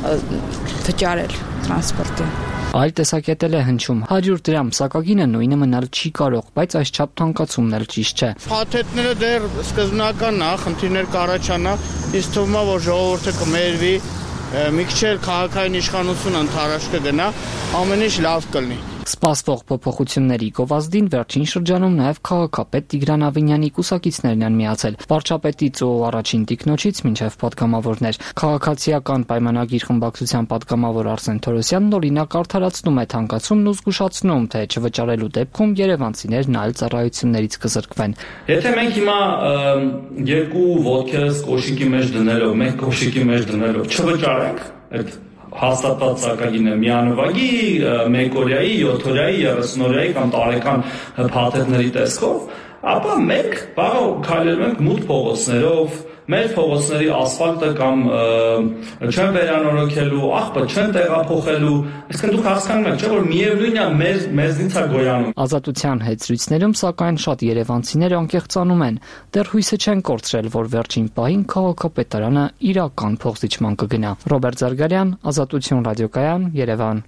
վճարել տրանսպորտին։ Այլ տեսակետ էլ է հնչում։ հարյուր դրամ սակագինը նույնը մնալ չի կարող, բայց այս չափ թանկացումն էլ ճիշտ չէ։ Փաթեթները դեռ սկզբնական է, խնդիրներ կառաջանա, իսկ թվում է, որ ժողովուրդը կմերվի, մի քիչ էլ քաղաքային իշխանությունը ընդառաջ կգնա, ամեն ինչ լավ կլինի։ Սպասվող փոփոխությունների գովազդին վերջին շրջանում նաև քաղաքապետ Տիգրան Ավինյանի կուսակիցներն են միացել։ Վարչապետից ու առաջին տիկնոջից մինչև պատգամավորներ։ Քաղաքացիական պայմանագիր խմբակցության պատգամավոր Արսեն Թորոսյանն օրինակ արդարացնում է թանկացումն ու զգուշացնում, թե չվճարելու դեպքում երևանցիներն այլ ծառայություններից կզրկվեն։ Եթե մենք հիմա երկու ոտքերս կոշիկի մեջ դնելով, մենք կոշիկի մեջ դնելով չվճարենք այդ հաստատված սակագինը միանվագի, մեկօրյայի, յոթօրյայի, երեսունօրյայի կամ տարեկան փաթեթների տեսքով, ապա մենք բաղ քայլելու ենք մութ փողոցներով, մեր փողոցների ասֆալտը կամ չեն վերանորոգելու, աղբը չեն տեղափոխելու, այսինքն դուք հասկանում եք, չէ՞ որ միևնույնն է մեր մեզնից է գոյանում։ Ազատության հետզրույցներում սակայն շատ երևանցիներ անկեղծանում են, դեռ հույսը չեն կորցրել, որ վերջին պահին քաղաքապետարանը իրական փոխզիջման կգնա։ Ռոբերտ Զարգարյան, Ազատություն ռադիոկայան, Երևան։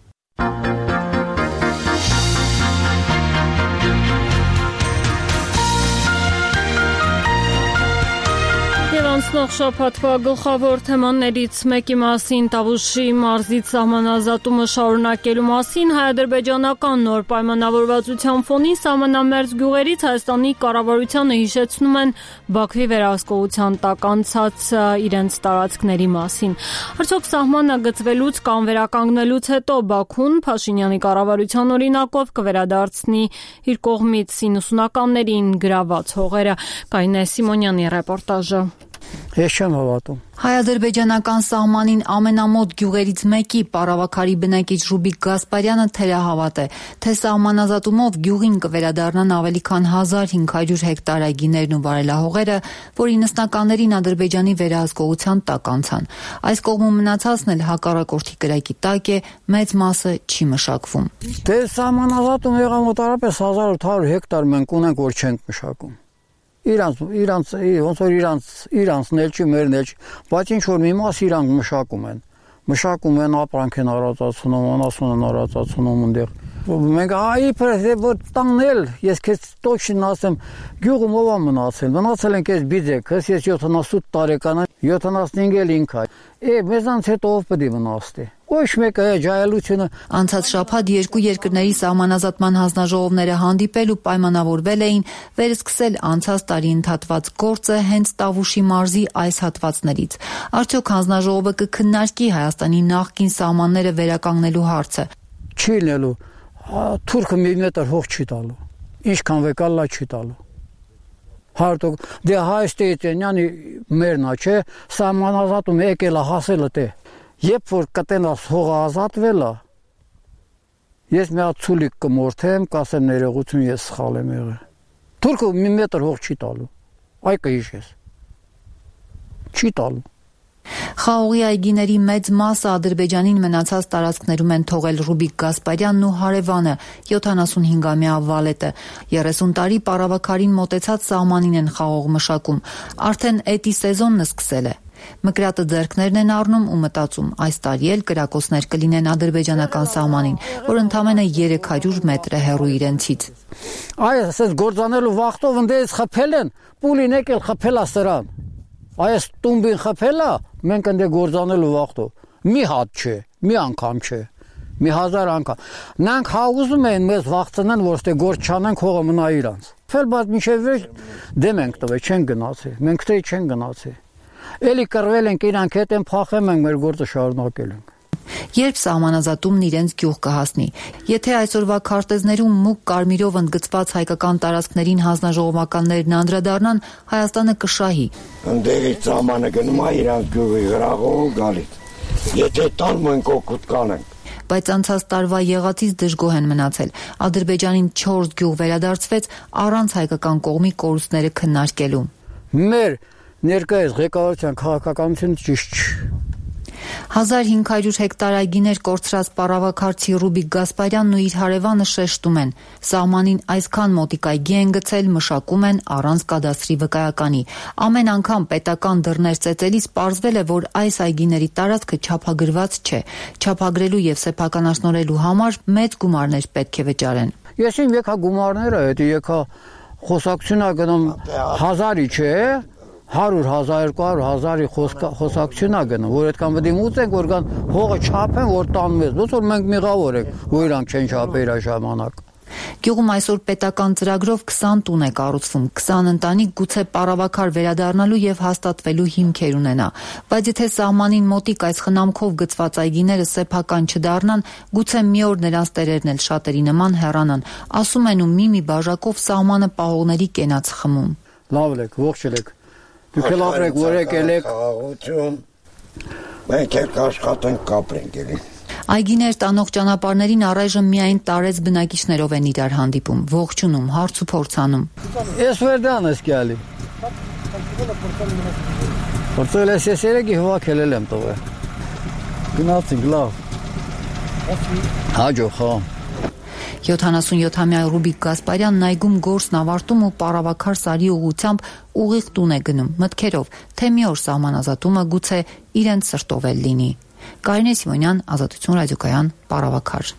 Անցնող շաբաթվա գլխավոր թեմաներից մեկի մասին Տավուշի մարզից սահմանազատումը շարունակելու մասին հայ-ադրբեջանական նոր պայմանավորվածության ֆոնին սահմանամերձ գյուղերից Հայաստանի կառավարությանը հիշեցնում են Բաքվի վերահսկողության տակ անցած իրենց տարածքների մասին։ Արդյոք սահմանը գծվելուց կամ վերականգնելուց հետո Բաքուն Փաշինյանի կառավարության օրինակով կվերադարձնի իր կողմից իննսունականներին գրաված հողերը։ Կարինե Սիմոնյանի ռեպորտաժը։ Ես չեմ հավատում։ Հայ-ադրբեջանական սահմանին ամենամոտ գյուղերից մեկի Պարավաքարի բնակիչ Ռուբիկ Գասպարյանը թերահավատ է, թե սահմանազատումով գյուղին կվերադառնան ավելի քան հազար հինգ հարյուր հեկտար այգիներն ու վարելահողերը, որ իննսնականներին Ադրբեջանի վերահսկողության տակ անցան։ Այս կողմում մնացածն էլ հակառակորդի կրակի տակ է, մեծ մասը չի մշակվում։ Դե սահմանազատում եղավ մոտավորապես հազար ութ հարյուր հեկտար մենք ունենք, որ չենք մշակում։ Իրանց իրանց ոնց որ իրանց իրանցն էլ չի, մերն էլ չի, բայց ինչ որ մի մաս իրանք մշակում են։ Մշակում են, ապրանք են առածացնում, անասուն են առածացնում այնտեղ։ Մենք այ որ տանել, ես քեզ точно ասեմ, գյուղում ով է մնացել։ Մնացել են քեզ բիձեքս, ես յոթանասուն տարեկան եմ, յոթանասունհինգ էլ ինքա։ Է մեզանց հետո ով պետք է մնացի։ Ոչ մեկը է ջայելությունը։ Անցած շաբաթ երկու երկրների սահմանազատման հանձնաժողովները հանդիպել ու պայմանավորվել էին վերսկսել անցած տարի ընդհատված գործը հենց Տավուշի մարզի այս հատվածներից։ Արդյոք հանձնաժողովը կքննարկի Հայաստանի նախկին սահմանները վերականգնելու հարցը։ Չի լինելու։ Թուրքը մի մետր հող չի տալու։ Ինչքան վեկալլա չի տալու։ Հարթոք դե Հայաստանյանի մերնա չէ, սահմանազատում եկել է հասել է։ Երբ որ կտենաս հողը ազատվել է, ես մի հատ ցուլիկ կմորթեմ, կասեմ ներողություն, ես սխալ եմ եղել։ Թուրքը մի մետր հող չի տալու։ Այ կհիշես։ Չի տալու։ Խաղողի այգիների մեծ մասը Ադրբեջանին մնացած տարածքներում են թողել Ռուբիկ Գասպարյանն ու հարևանը յոթանասունհինգամյա Վալետը։ երեսուն տարի Պարավաքարին մոտեցած սահմանին են խաղող մշակում։ Արդեն էտի սեզոնն սկսել է։ Մկրատը ձեռքներն են առնում ու մտածում, այս տարի էլ կրակոցներ կլինեն ադրբեջանական սահմանին, որ ընդամենը երեք հարյուր մետր է հեռու իրենցից։ Այս ասես գործանելու վախտով ընդերից խփել են, պուլին եկել խփել է սրան։ Այս տումբին խփել է, մենք ընդ գործանելու վախտով։ Մի հատ չէ, մի անգամ չէ, մի հազար անգամ։ Նրանք հաղուզում են մեզ վախցնեն, որ ստե գործ չանենք, հողը մնա իրանց։ Ֆել բայց մինչև վերջ դեմ ենք տվել, չեն գնացի, մենք թե չեն գնացի։ Էլի կռվել ենք իրանք հետ են փախեմ ենք մեր գործը շարունակել ենք։ Երբ սահմանազատումն իրենց գյուղ կհասնի։ Եթե այսօրվա քարտեզներում մուգ կարմիրով ընդգծված հայկական տարածքներին հանձնաժողովականներն անդրադառնան, Հայաստանը կշահի։ Ընդերից սահմանը գնում է իրանք գյուղի գրաղով գալիս։ Եթե տանում ենք օգուտ կանենք։ Բայց անցած տարվա եղածից դժգոհ են մնացել։ Ադրբեջանին չորս գյուղ վերադարձվեց առանց հայկական կողմի կորուստները քննարկելու։ Մեր ներկայիս ղեկավարության քաղաքականությունը ճիշտ չէ։ հազար հինգ հարյուր հեկտար այգիներ կորցրած Պարավաքարցի Ռուբիկ Գասպարյանն ու իր հարևանը շեշտում են. սահմանին այսքան մոտիկ այգի են գցել, մշակում են առանց կադաստրի վկայականի։ Ամեն անգամ պետական դռներ ծեծելիս պարզվել է, որ այս այգիների տարածքը չափագրված չէ։ Չափագրելու եւ սեփականաշնորհելու համար մեծ գումարներ պետք է վճարեն։ Ես իմ եկա գումարները, դա եկա խոսակցությունա գնում հազարի չէ, հարյուր հազար, երկու հարյուր հազարի խոսակցություն ա գնում, որ այդքան պետք է մուծենք, որ կան հողը չափեն, որ տան մեզ, ոնց որ մենք մեղավոր ենք, որ իրանք չեն չափել իր ժամանակ։ Գյուղում այսօր պետական ծրագրով քսան տուն է կառուցվում, քսան ընտանիք գուցե պարավաքար վերադառնալու եւ հաստատվելու հիմքեր ունենա, բայց եթե սահմանին մոտիկ այս խնամքով գծված այգիները սեփական չդառնան, գուցե մի օր նրանց տերերն էլ շատերի նման հեռանան, ասում են ու մի-մի բաժակով սահմանը պահողների կենաց խմում։ Լավ եք, ողջ եք։ Դուք էլ ապրեք, որ եկել եք։ Մենք եք աշխատենք, կապրենք էլի։ Այգիներ տանող ճանապարհներին առայժմ միայն տարեց բնակիչներով են իրար հանդիպում, ողջունում, հարց ու փորձ անում։ Ես վերդան ես գալի։ Որտեղ ես ես երեգի հվակել եմ տողը։ Գնացինք լավ։ Հաջող, հա։ յոթանասունյոթամյա Ռուբիկ Գասպարյանն այգում գործն ավարտում ու պարավաքար սարի ուղությամբ ուղիղ տուն է գնում, մտքերով, թե մի օր սահմանազատումը գուցե իրենց սրտով էլ լինի։ Կարինե Սիմոնյան, Ազատություն ռադիոկայան, Պարավաքար։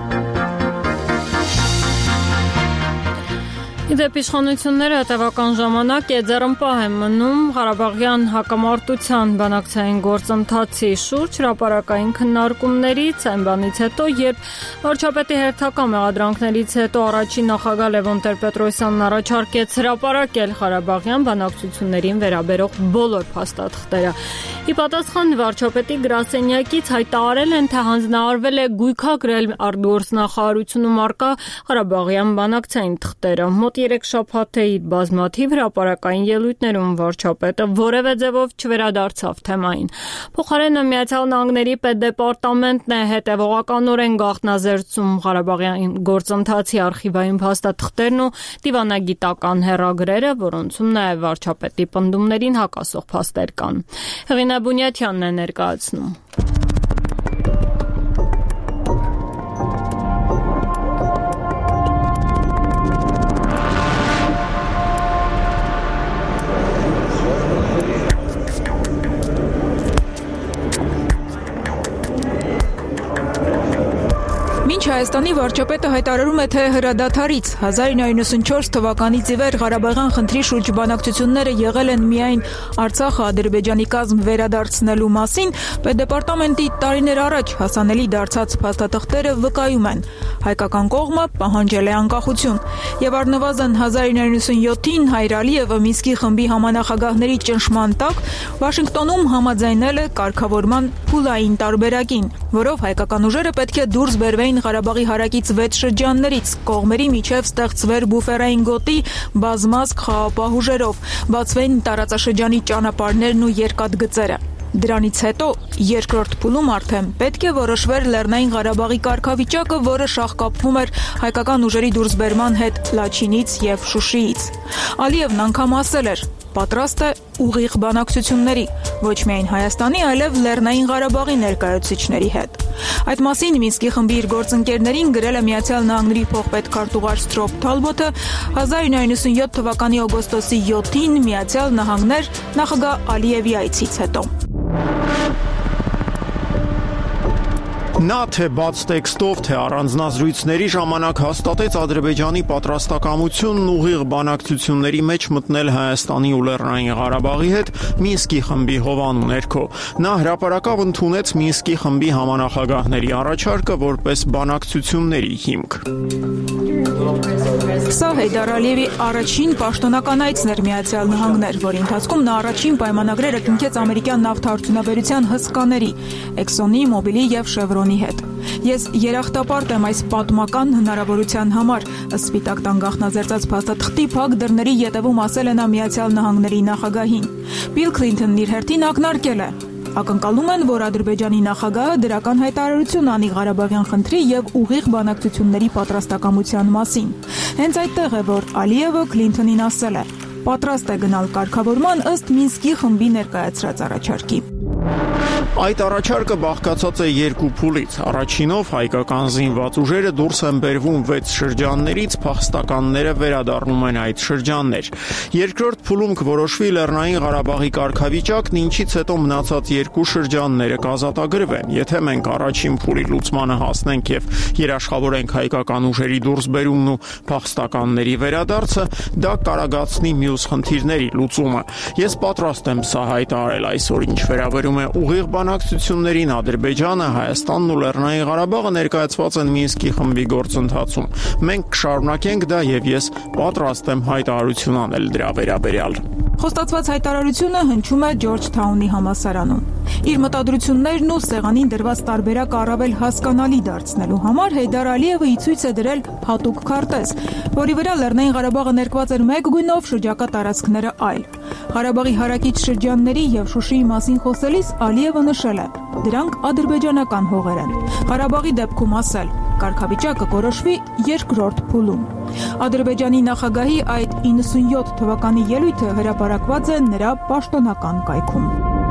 Իդեպ իշխանությունները հետևական ժամանակ եզերամպահ են մնում Ղարաբաղյան հակամարտության բանակցային գործընթացի շուրջ հրապարակային քննարկումներից, այն բանից հետո, երբ վարչապետի հերթական մեղադրանքներից հետո առաջին նախագահ Լևոն Տեր-Պետրոսյանն առաջարկեց հրապարակել Ղարաբաղյան բանակցություններին վերաբերող բոլոր փաստաթղթերը։ Ի պատասխան վարչապետի գրասենյակից հայտարարել են, թե հանձնարարվել է գույքագրել արտգործ նախարարությունում առկա Ղարաբաղյան բանակցային թղթերը։ Մոտ երեք շաբաթ է իր բազմաթիվ հրապարակային ելույթներում վարչապետը որևէ ձևով չվերադարձավ թեմային։ Փոխարենը Միացյալ Նահանգների պետդեպարտամենտն է հետևողականորեն գաղտնազերծում Ղարաբաղյան գործընթացի արխիվային փաստաթղթերն ու դիվանագիտական հեռագրերը, որոնցում նաև վարչապետի պնդումներին հակասող փաստեր կան։ Հեղինե Բունյաթյանն է ներկայացնում։ Մինչ Հայաստանի վարչապետը հայտարարում է, թե հրադադարից հազար ինը հարյուր նվաթ թվականից ի վեր Ղարաբաղյան խնդրի շուրջ բանակցությունները եղել են միայն Արցախը Ադրբեջանի կազմ վերադարձնելու մասին, պետդեպարտամենտի տարիներ առաջ հասանելի դարձած փաստաթղթերը վկայում են. հայկական կողմը պահանջել է անկախություն, եւ առնվազն հազար ինը հարյուր նվաթին Հայր Ալիևը Մինսկի խմբի համանախագահների ճնշման տակ Վաշինգտոնում համաձայնել է կարգավորման փուլային տարբերակին, որով հայկական ուժերը պետք է դուրս բերվեին Ղարաբաղի հարակից վեց շրջաններից, կողմերի միջև ստեղծվեր բուֆերային գոտի բազմազգ խաղապահ ուժերով, բացվեն տարածաշրջանի ճանապարհներն ու երկաթգծերը։ Դրանից հետո երկրորդ փուլում արդեն պետք է որոշվեր Լեռնային Ղարաբաղի կարգավիճակը, որը շաղկապվում էր հայկական ուժերի դուրսբերման հետ Լաչինից եւ Շուշիից։ Ալիևն անգամ ասել էր. պատրաստ է ուղիղ բանակցությունների, ոչ միայն Հայաստանի, այլև Լեռնային Ղարաբաղի ներկայացուցիչների հետ։ Այդ մասին Մինսկի խմբի իր գործընկերներին գրել է Միացյալ Նահանգների փոխպետքարտուղար Սթրոփ Թալբոթը հազար ինը հարյուր նվաթ թվականի օգոստոսի յոթին Միացյալ Նահանգներ նախագահ Ալիևի այցից հետո։ Նա թե բաց տեքստով, թե առանձնազրույցների ժամանակ հաստատեց Ադրբեջանի պատրաստակամությունն ուղիղ բանակցությունների մեջ մտնել Հայաստանի ու Լեռնային Ղարաբաղի հետ Մինսկի խմբի հովանու ներքո։ Նա հրապարակավ ընդունեց Մինսկի խմբի համանախագահների առաջարկը որպես բանակցությունների հիմք։ Սա Հեյդար Ալիևի առաջին պաշտոնական այցն էր Միացյալ Նահանգներ, որի ընթացքում նա առաջին պայմանագրերը կնքեց ամերիկյան նավթարդյունաբերության հսկաների, Էքսոնի, Մոբիլի եւ Շևրոնի հետ։ Ես երախտապարտ եմ այս պատմական հնարավորության համար, ըստ Սպիտակ տան գաղտնազերծած փաստաթղթի փակ դռների ետևում ասել է նա Միացյալ Նահանգների նախագահին։ Բիլ Քլինթոնն իր հերթին ակնարկել է. Ակնկալում են, որ Ադրբեջանի նախագահը դրական հայտարարություն անի Ղարաբաղյան խնդրի եւ ուղիղ բանակցությունների պատրաստակամության մասին։ Հենց այդտեղ է, որ Ալիևը Քլինթոնին ասել է. պատրաստ է գնալ կարգավորման ըստ Մինսկի խմբի ներկայացրած առաջարկի։ Այդ առաջարկը բաղկացած է երկու փուլից։ Առաջինով հայկական զինված ուժերը դուրս են բերվում վեց շրջաններից, փախստականները վերադառնում են այդ շրջաններ։ Երկրորդ փուլում կորոշվի Լեռնային Ղարաբաղի կարգավիճակն, ինչից հետո մնացած երկու շրջանները կազատագրվեն։ Եթե մենք առաջին փուլի լուծմանը հասնենք եւ երաշխավորենք հայկական ուժերի դուրսբերումն ու փախստականների վերադարձը, դա կարագացնի մյուս խնդիրների լուծումը։ Ես պատրաստ եմ սա հայտարարել այսօր, ինչ վերաբերում է ուղիղ բանակցություններին Ադրբեջանը, Հայաստանն ու Լեռնային Ղարաբաղը ներկայացված են Մինսկի խմբի գործընթացում։ Մենք կշարունակենք դա եւ ես պատրաստ եմ հայտարարություն անել դրա վերաբերյալ։ Խոստացված հայտարարությունը հնչում է Ջորջթաունի համալսարանում։ Իր մտադրություններն ու սեղանին դրված տարբերակ առավել հասկանալի դարձնելու համար Հեյդար Ալիևը ի ցույց է դրել հատուկ քարտեզ, որի վրա Լեռնային Ղարաբաղը ներկված էր մեկ գույնով, շրջակա տարածքները այլ։ Ղարաբաղի հարակից շրջանների եւ Շուշիի մասին խոսելիս Ալիևը նշել է. դրանք ադրբեջանական հողեր են։ Ղարաբաղի դեպքում ասել. կարգավիճակը կորոշվի երկրորդ փուլում։ Ադրբեջանի նախագահի այդ իննսունյոթ թվականի ելույթը հրապարակված է նրա պաշտոնական կայքում։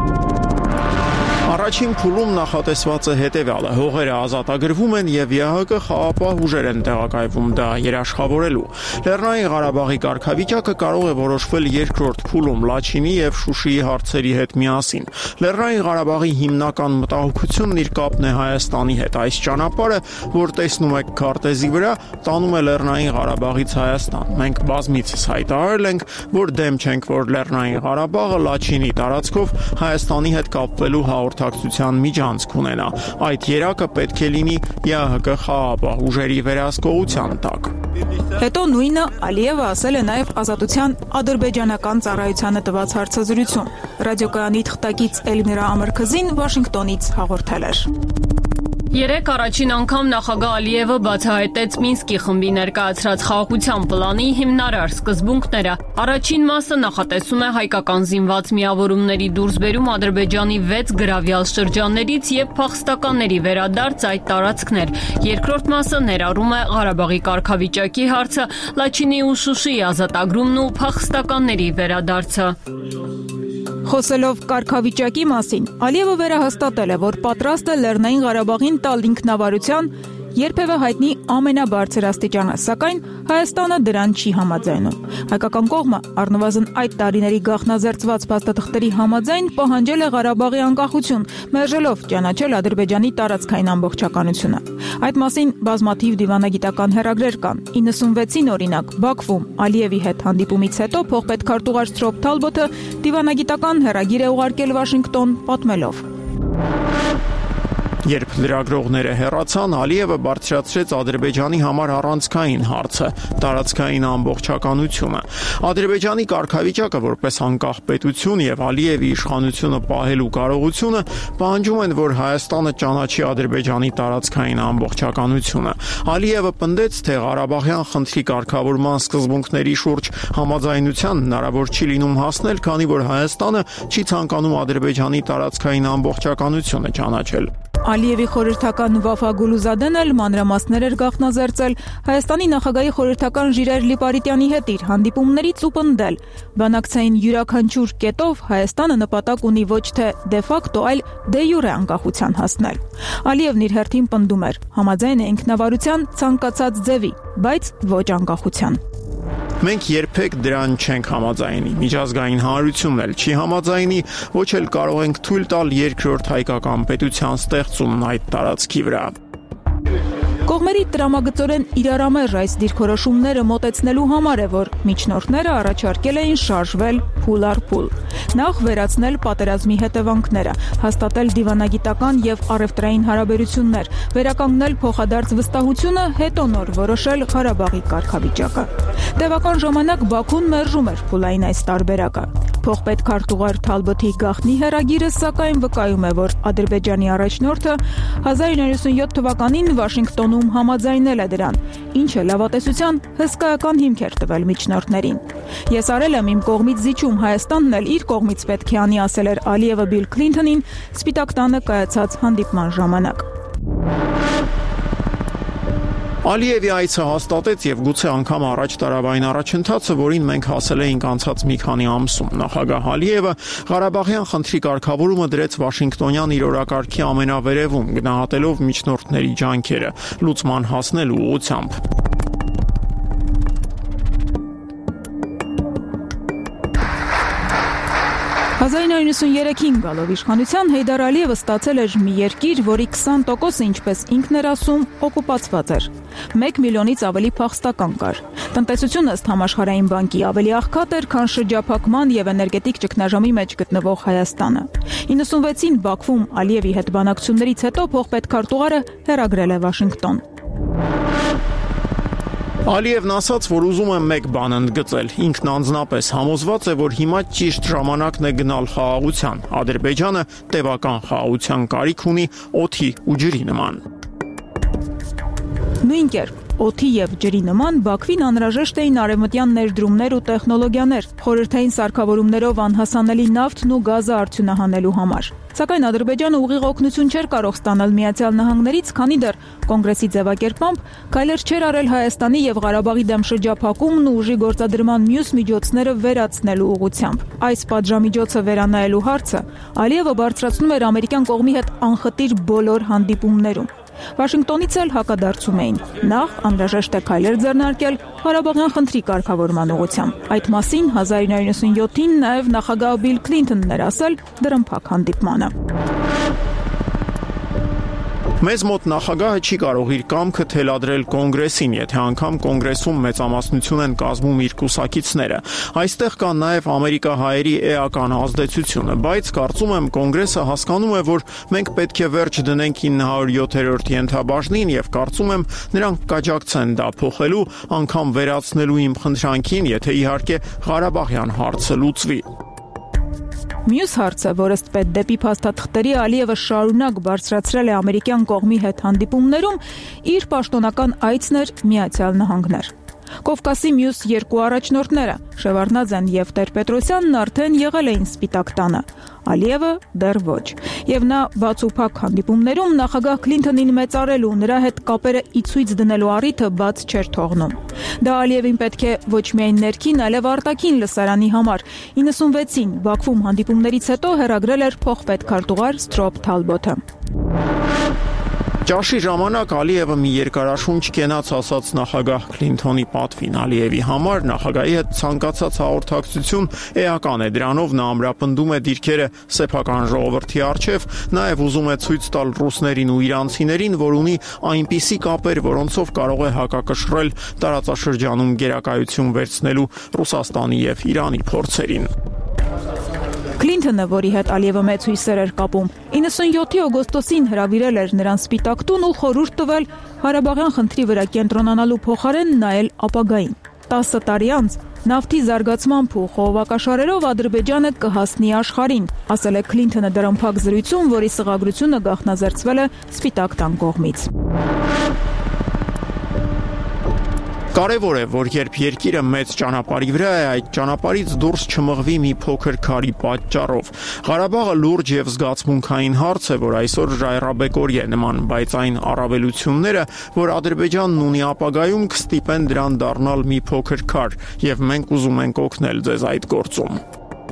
Առաջին փուլում նախատեսված է հետևյալը. հողերը ազատագրվում են եւ ԵԱՀԿ խաղապահ ուժեր են տեղակայվում դա երաշխավորելու։ Լեռնային Ղարաբաղի կարգավիճակը կարող է որոշվել երկրորդ փուլում Լաչինի եւ Շուշիի հարցերի հետ միասին։ Լեռնային Ղարաբաղի հիմնական մտահոգությունն իր կապն է Հայաստանի հետ։ Այս ճանապարհը, որ տեսնում եք քարտեզի վրա, տանում է Լեռնային Ղարաբաղից Հայաստան։ Մենք բազմիցս հայտարարել ենք, որ դեմ չենք, որ Լեռնային Ղարաբաղը Լաչինի տարածքով Հայաստանի հետ կապվելու հաղորդակցության միջանցք ունենա։ Այդ երակը պետք է լինի ԵԱՀԿ խաղապահ ուժերի վերահսկողության տակ։ Հետո նույնը Ալիևը ասել է նաև ազատության ադրբեջանական ծառայությանը տված հարցազրույցում։ Ռադիոկայանի թղթակից Էլմիրա Ամրքզին Վաշինգտոնից հաղորդել էր։ Երեք առաջին անգամ նախագահ Ալիևը բացահայտեց Մինսկի խմբի ներկայացրած խաղաղության պլանի հիմնարար սկզբունքները։ Առաջին մասը նախատեսում է հայկական զինված միավորումների դուրսբերում Ադրբեջանի վեց գրավյալ շրջաններից եւ փախստականների վերադարձ այդ տարածքներ։ Երկրորդ մասը ներառում է Ղարաբաղի կարգավիճակի հարցը, Լաչինի ու Շուշիի ազատագրումն ու փախստականների վերադարձը։ Խոսելով կարգավիճակի մասին, Ալիևը վերահաստատել է, որ պատրաստ է Լեռնային Ղարաբաղին տալ ինքնավարության երբևէ հայտնի ամենաբարձր աստիճանը, սակայն Հայաստանը դրան չի համաձայնում։ Հայկական կողմը առնվազն այդ տարիների գաղտնազերծված փաստաթղթերի համաձայն պահանջել է Ղարաբաղի անկախություն, մերժելով ճանաչել Ադրբեջանի տարածքային ամբողջականությունը։ Այդ մասին բազմաթիվ դիվանագիտական հեռագրեր կան։ իննսունվեցին օրինակ Բաքվում Ալիևի հետ հանդիպումից հետո փոխպետ քարտուղար Սթրոփ Թալբոթը դիվանագիտական հեռագիր է ուղարկել Վաշինգտոն պատմելով. Երբ լրագրողները հեռացան, Ալիևը բարձրացրեց Ադրբեջանի համար առանցքային հարցը՝ տարածքային ամբողջականությունը։ Ադրբեջանի կարգավիճակը որպես անկախ պետություն եւ Ալիևի իշխանությունը պահելու կարողությունը պահանջում են, որ Հայաստանը ճանաչի Ադրբեջանի տարածքային ամբողջականությունը։ Ալիևը պնդեց, թե Ղարաբաղյան խնդրի կարգավորման սկզբունքների շուրջ համաձայնության հնարավոր չի լինում հասնել, քանի որ Հայաստանը չի ցանկանում Ադրբեջանի տարածքային ամբողջականությունը ճանաչել։ Ալիևի խորհրդական Վաֆա Գուլուզադեն էլ մանրամասներ էր գաղտնազերծել Հայաստանի նախագահի խորհրդական Ժիրայր Լիպարիտյանի հետ իր հանդիպումներից ու պնդել. բանակցային յուրաքանչյուր կետով Հայաստանը նպատակ ունի ոչ թե դե ֆակտո, այլ դե յուրե անկախության հասնել։ Ալիևն իր հերթին պնդում էր. համաձայն է ինքնավարության ցանկացած ձևի, բայց ոչ անկախության։ Մենք երբեք դրան չենք համաձայնի։ Միջազգային հանրությունն էլ չի համաձայնի, ոչ էլ կարող ենք թույլ տալ երկրորդ հայկական պետության ստեղծումն այդ տարածքի վրա։ Կողմերի տրամագծորեն իրարամերժ այս դիրքորոշումները մոտեցնելու համար է, որ միջնորդները առաջարկել էին շարժվել փուլ առ փուլ։ Նախ վերացնել պատերազմի հետևանքները, հաստատել դիվանագիտական եւ առևտրային հարաբերություններ, վերականգնել փոխադարձ վստահությունը, հետո նոր որոշել Ղարաբաղի կարգավիճակը։ Տևական ժամանակ Բաքուն մերժում էր փուլային այս տարբերակը։ Փոխպետ քարտուղար Թալբոթի գաղտնի հեռագիրը սակայն վկայում է, որ Ադրբեջանի առաջնորդը հազար ինը հարյուր ութ թվականին Վաշինգտոնում համաձայնել է դրան, ինչը լավատեսության հսկայական հիմք էր տվել միջնորդներին։ Ես արել եմ իմ կողմից զիջում, Հայաստանն էլ իր կողմից պետք է անի, ասել էր Ալիևը Բիլ Քլինթոնին Սպիտակ տանը կայացած հանդիպման ժամանակ։ Ալիևի այցը հաստատեց եւ գուցե անգամ առաջ տարավային առաջընթացը, որին մենք հասել էինք անցած մի քանի ամսում։ Նախագահ Ալիևը Ղարաբաղյան խնդրի կարգավորումը դրեց Վաշինգտոնյան իր օրակարգի ամենավերևում, գնահատելով միջնորդների ջանքերը լուծման հասնելու ուղղությամբ։ հազար իննսուն երեքին գալով իշխանության Հեյդար Ալիևը ստացել էր մի երկիր, որի քսան տոկոսը, ինչպես ինքն էր ասում, օկուպացված էր։ մեկ միլիոնից ավելի փախստական կար։ Տնտեսությունը ըստ Համաշխարհային բանկի ավելի աղքատ էր, քան շրջափակման եւ էներգետիկ ճգնաժամի մեջ գտնվող Հայաստանը։ իննսունվեցին Բաքվում Ալիևի հետ բանակցություններից հետո փոխպետքարտուղարը հեռագրել է Վաշինգտոն։ Ալիևն ասաց, որ ուզում է մեկ բան ընդգծել։ Ինքն անձնապես համոզված է, որ հիմա ճիշտ ժամանակն է գնալ խաղաղության։ Ադրբեջանը տևական խաղաղության կարիք ունի օդի ու ջրի նման։ Նույն կերպ օդի եւ ջրի նման Բաքվին անհրաժեշտ էին արևմտյան ներդրումներ ու տեխնոլոգիաներ, խորհրդային սարքավորումներով անհասանելի նավթն ու գազը արդյունահանելու համար։ Սակայն Ադրբեջանը ուղիղ օգնություն չէր կարող ստանալ Միացյալ Նահանգներից, քանի դեռ կոնգրեսի ձևակերպամբ քայլեր չէր արել Հայաստանի եւ Ղարաբաղի դեմ շրջափակումն ու ուժի գործադրման մյուս միջոցները վերացնելու ուղղությամբ։ Այս պատժամիջոցը վերանայելու հարցը Ալիևը բարձրացնում էր ամերիկյան կողմի հետ անխտիր բոլոր հանդիպումներում։ Վաշինգտոնից էլ հակադարձում էին։ Նախ անհրաժեշտ է քայլեր ձեռնարկել Ղարաբաղյան խնդրի կարգավորման ուղղությամբ։ Այդ մասին հազար իննսուն իննսունյոթին նաև նախագահ Բիլ Քլինթոնն էր ասել դրամփակ հանդիպմանը։ Մեզ մոտ նախագահը չի կարող իր կամքը թելադրել կոնգրեսին, եթե անգամ կոնգրեսում մեծամասնություն են կազմում իր կուսակիցները։ Այստեղ կա նաև ամերիկահայերի էական ազդեցությունը, բայց կարծում եմ կոնգրեսը հասկանում է, որ մենք պետք է վերջ դնենք ինը հարյուր յոթերորդ ենթաբաժնին եւ կարծում եմ նրանք կաջակցեն դա փոխելու, անգամ վերացնելու իմ խնդրանքին, եթե իհարկե Ղարաբաղյան հարցը լուծվի։ Մյուս հարցը, որ ըստ պետդեպի փաստաթղթերի Ալիևը շարունակ բարձրացրել է ամերիկյան կողմի հետ հանդիպումներում, իր պաշտոնական այցն էր Միացյալ Նահանգներ։ Կովկասի մյուս երկու առաջնորդները Շևարդնաձեն եւ Տեր-Պետրոսյանն արդեն եղել էին Սպիտակ տանը, Ալիևը դեռ ոչ։ Եվ նա բացուփակ հանդիպումներում նախագահ Քլինթոնին մեծարելու, նրա հետ կապերը ի ցույց դնելու առիթը բաց չէր թողնում։ Դա Ալիևին պետք է ոչ միայն ներքին, այլև արտաքին լսարանի համար։ իննսունվեցին Բաքվում հանդիպումներից հետո հեռագրել էր փոխպետքարտուղար Սթրոփ Թալբոթը։ Ճաշի ժամանակ Ալիևը մի երկարաշունչ կենաց ասաց նախագահ Քլինթոնի պատվին Ալիևի համար, նախագահի հետ ցանկացած հաղորդակցություն էական է, դրանով նա ամրապնդում է դիրքերը սեփական ժողովրդի առջև, նաև ուզում է ցույց տալ ռուսներին ու իրանցիներին, որ ունի այնպիսի կապեր, որոնցով կարող է հակակշռել տարածաշրջանում գերակայություն վերցնելու Ռուսաստանի եւ Իրանի փորձերին։ Քլինթոնը, որի հետ Ալիևը մեծ հույսեր էր կապում, իննսունյոթի օգոստոսին հրավիրել էր նրան Սպիտակ տուն ու խորհուրդ տվել Ղարաբաղյան խնդրի վրա կենտրոնանալու փոխարեն նայել ապագային։ տասը տարի անց նավթի զարգացման ու խողովակաշարերով Ադրբեջանը կհասնի աշխարհին, ասել է Քլինթոնը դրամփակ զրույցում, որի սղագրությունը գաղտնազերծվել է Սպիտակ տան կողմից։ Կարևոր է, որ երբ երկիրը մեծ ճանապարհի վրա է, այդ ճանապարհից դուրս չմղվի մի փոքր քարի պատճառով։ Ղարաբաղը լուրջ եւ զգացմունքային հարց է, որ այսօր ժայռաբեկորի է նման, բայց այն առավելությունները, որ Ադրբեջանն ունի ապագայում, կստիպեն դրան դառնալ մի փոքր քար, եւ մենք ուզում ենք օգնել ձեզ այդ գործում։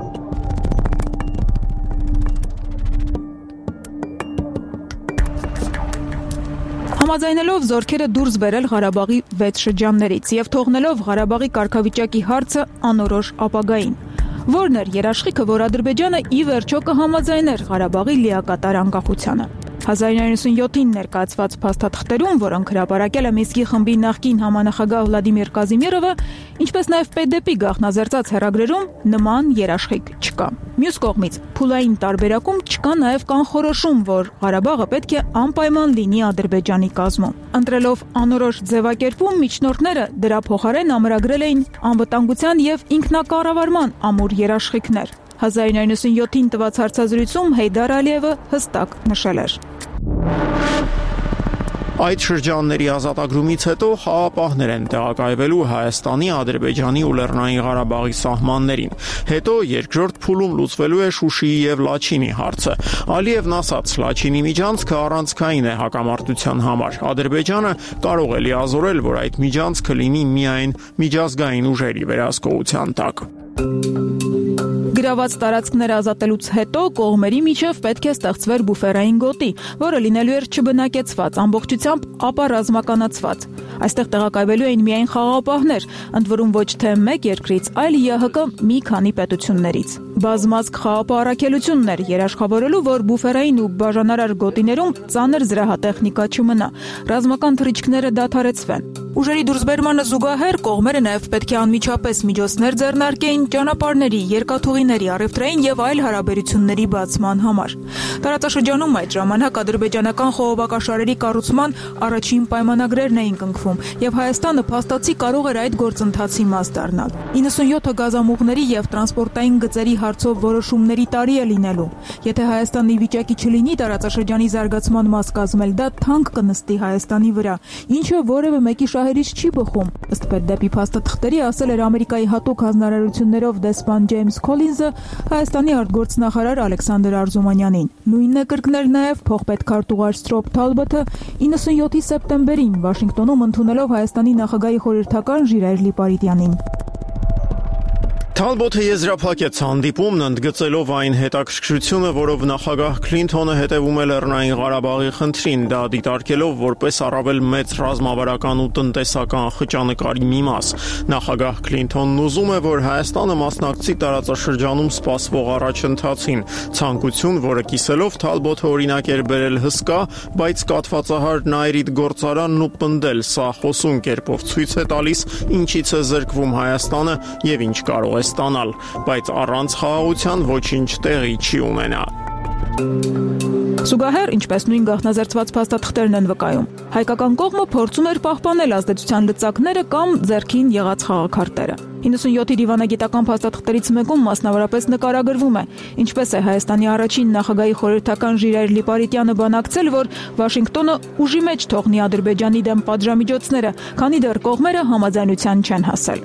Համաձայնելով զորքերը դուրս բերել Ղարաբաղի վեց շրջաններից եւ թողնելով Ղարաբաղի կարգավիճակի հարցը անորոշ ապագային, որն էր երաշխիքը, որ Ադրբեջանը ի վերջո կհամաձայներ Ղարաբաղի լիակատար անկախությանը։ հազար իննսուն իննսունյոթին ներկայացված փաստաթղթերում, որոնք հրապարակել է Մինսկի խմբի նախկին համանախագահ Վլադիմիր Կազիմիրովը, ինչպես նաև պետդեպի գաղտնազերծած հեռագրերում, նման երաշխիք չկա։ Մյուս կողմից, փուլային տարբերակում չկա նաև կանխորոշում, որ Ղարաբաղը պետք է անպայման լինի Ադրբեջանի կազմում։ Ընտրելով անորոշ ձևակերպում, միջնորդները դրա փոխարեն ամրագրել էին անվտանգության եւ ինքնակառավարման ամուր երաշխիքներ։ հազար իննսուն իննսունյոթին տված հարցազրույցում Հեյդար Ալիևը հստակ նշել էր. Այդ շրջանների ազատագրումից հետո խաղապահներ են տեղակայվելու Հայաստանի, Ադրբեջանի ու Լեռնային Ղարաբաղի սահմաններին։ Հետո երկրորդ փուլում լուծվելու է Շուշիի եւ Լաչինի հարցը։ Ալիևն ասաց, Լաչինի միջանցքը առանցքային է հակամարտության համար։ Ադրբեջանը կարող է լիազորել, որ այդ միջանցքը լինի միայն միջազգային ուժերի վերահսկողության տակ։ Գրաված տարածքները ազատելուց հետո կողմերի միջև պետք է ստեղծվեր բուֆերային գոտի, որը լինելու էր չբնակեցված, ամբողջությամբ ապա ռազմականացված։ Այստեղ տեղակայվելու էին միայն խաղաղապահներ, ընդ որում ոչ թե մեկ երկրից, այլ ԵՀԿ մի քանի պետություններից։ Բազմազգ խաղաղապահ առաքելություններ երաշխավորելու, որ բուֆերային ու բաժանարար գոտիներում ծանր զրահատեխնիկա չմնա, ռազմական թռիչքները դադարեցվեն։ Ուժերի դուրսբերմանը զուգահեռ կողմերը նաև պետք է անմիջապես միջոցներ ձեռնարկեին ճանապարհների, երկաթուղիների, առևտրային եւ այլ հարաբերությունների բացման համար։ Տարածաշրջանում այդ ժամանակ ադրբեջանական խողովակաշարերի կառուցման առաջին պայմանագրերն էին կնքվում, եւ Հայաստանը փաստացի կարող էր այդ գործընթացի մաս դառնալ։ իննսունյոթը գազամուղների եւ տրանսպորտային գծերի հարցով որոշումների տարի է լինելու։ Եթե Հայաստանը ի վիճակի չլինի տարածաշրջանի զարգացման մաս կազմել, դա թանկ կնստի Հայաստանի վրա, ինչը որևէ մեկի շահերից չի բխում։ Ըստ պետդեպի փաստաթղթերի ասել էր Ամերիկայի հատուկ հանձնարարություններով դեսպան Ջեյմս Քոլինզը Հայաստանի արտգործնախարար Ալեքսանդր Արզումանյանին։ Նույնն է կրկնել նաև փոխպետ քարտուղար Ստրոփ Թալբոթը իննսունյոթի սեպտեմբերին Վաշինգտոնում ընդունելով Հայաստանի նախագահի խորհրդական Ժիրայր Լիպարիտյանին։ Թալբոթը եզրափակեց հանդիպումն, ընդգծելով այն հետաքրքրությունը, որով նախագահ Քլինթոնը հետևում է Լեռնային Ղարաբաղի խնդրին, դա դիտարկելով որպես առավել մեծ ռազմավարական ու տնտեսական խճանկարի մի մաս։ Նախագահ Քլինթոնն ուզում է, որ Հայաստանը մասնակցի տարածաշրջանում սպասվող առաջընթացին, ցանկություն, որը կիսելով Թալբոթը օրինակ էր բերել հսկա, բայց կաթվածահար նայրիտ գործարանն ու պնդել, սա խոսուն կերպով ցույց է տալիս, ինչից է զրկվում Հայաստանը եւ ինչ կարող է ստանալ, բայց առանց խաղաղության ոչինչ տեղի չի ունենա։ Զուգահեռ, ինչպես նույն գաղտնազերծված փաստաթղթերն են վկայում, հայկական կողմը փորձում էր պահպանել ազդեցության լծակները կամ ձեռքին եղած խաղաքարտերը։ իննսունյոթի դիվանագիտական փաստաթղթերից մեկում մասնավորապես նկարագրվում է, ինչպես է Հայաստանի առաջին նախագահի խորհրդական Ժիրայր Լիպարիտյանը բանակցել, որ Վաշինգտոնը ուժի մեջ թողնի Ադրբեջանի դեմ պատժամիջոցները, քանի դեռ կողմերը համաձայնության չեն հասել։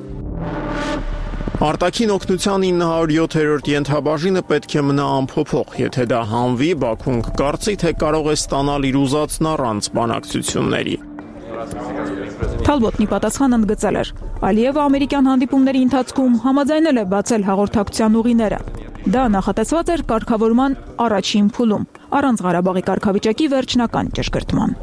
Արտաքին օգնության ինը հարյուր յոթերորդ ենթաբաժինը պետք է մնա անփոփոխ, եթե դա հանվի, Բաքուն կկարծի, թե կարող է ստանալ իր ուզածն առանց բանակցությունների։ Թալբոթն ի պատասխան ընդգծել էր. Ալիևը ամերիկյան հանդիպումների ընթացքում համաձայնել է բացել հաղորդակցության ուղիները։ Դա նախատեսված էր կարգավորման առաջին փուլում, առանց Ղարաբաղի կարգավիճակի վերջնական ճշգրտման։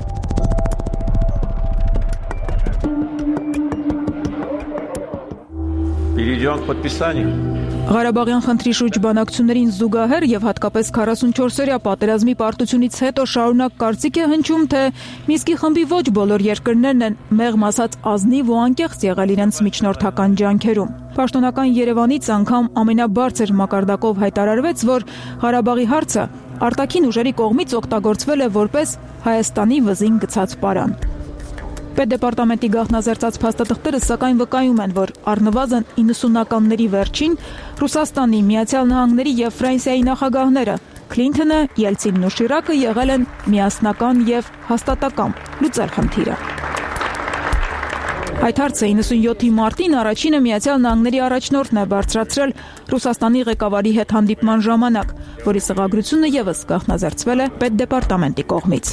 Перейдем к подписанию. Ղարաբաղյան խնդրի շուրջ բանակցություններին զուգահեռ եւ հատկապես քառասունչորսօրյա պատերազմի պարտությունից հետո շարունակ կարծիք է հնչում, թե Մինսկի խմբի ոչ բոլոր երկրներն են մեղմ ասած ազնիվ ու անկեղծ եղել իրենց միջնորդական ջանքերում։ Պաշտոնական Երևանից անգամ ամենաբարձր մակարդակով հայտարարվեց, որ Ղարաբաղի հարցը արտաքին ուժերի կողմից օգտագործվել է որպես Հայաստանի վզին գցած պարան։ Պետդեպարտամենտի գաղտնազերծած փաստաթղթերը սակայն վկայում են, որ առնվազն իննսունականների վերջին Ռուսաստանի, Միացյալ Նահանգների եւ Ֆրանսիայի նախագահները Քլինթոնը, Ելցինն ու Շիրակը եղել են միասնական եւ հաստատակամ լուծել խնդիրը։ Այդ հարցը իննսունյոթի մարտին առաջինը Միացյալ Նահանգների առաջնորդն է բարձրացրել Ռուսաստանի ղեկավարի հետ հանդիպման ժամանակ, որի սղագրությունը եւս գաղտնազերծվել է Պետդեպարտամենտի կողմից։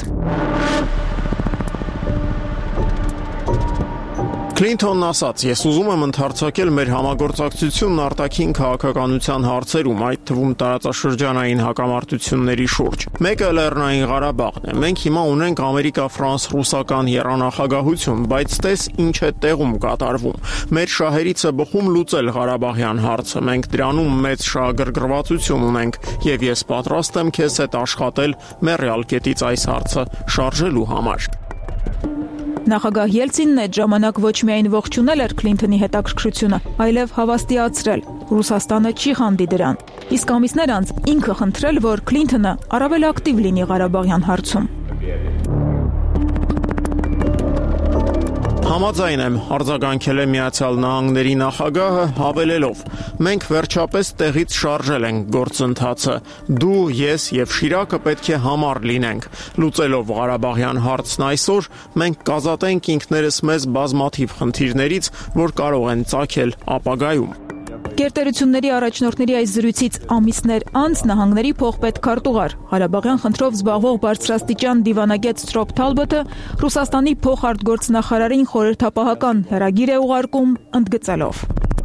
Քլինթոնն ասաց, ես ուզում եմ ընդարձակել մեր համագործակցությունն արտաքին քաղաքականության հարցերում, այդ թվում տարածաշրջանային հակամարտությունների շուրջ։ Մեկը Լեռնային Ղարաբաղն է։ Մենք հիմա ունենք ամերիկա-ֆրանս-ռուսական եռանախագահություն, բայց տես ինչ է տեղում կատարվում։ Մեր շահերից է բխում լուծել Ղարաբաղյան հարցը։ Մենք դրանում մեծ շահագրգռվածություն ունենք, եւ ես պատրաստ եմ քեզ հետ աշխատել մեռյալ կետից այս հարցը շարժելու համար։ Նախագահ Ելցինն այդ ժամանակ ոչ միայն ողջունել էր Քլինթոնի հետաքրքրությունը, այլև հավաստիացրել. Ռուսաստանը չի խանդի դրան։ Իսկ ամիսներ անց ինքը խնդրել, որ Քլինթոնը առավել ակտիվ լինի Ղարաբաղյան հարցում։ Համաձայն եմ, արձագանքել է Միացյալ Նահանգների նախագահը, հավելելով. մենք վերջապես տեղից շարժել ենք գործընթացը։ Դու, ես եւ Շիրակը պետք է համառ լինենք։ Լուծելով Ղարաբաղյան հարցն այսօր, մենք կազատենք ինքներս մեզ բազմաթիվ խնդիրներից, որ կարող են ծագել ապագայում։ Գերտերությունների առաջնորդների այս զրույցից ամիսներ անց նահանգների փոխպետ քարտուղար Ղարաբաղյան խնդրով զբաղվող բարձրաստիճան դիվանագետ Ստրոփ Թալբոտը Ռուսաստանի փոխարտգործնախարարին խորհրդապահական հեռագիր է ուղարկում, ընդգծելով.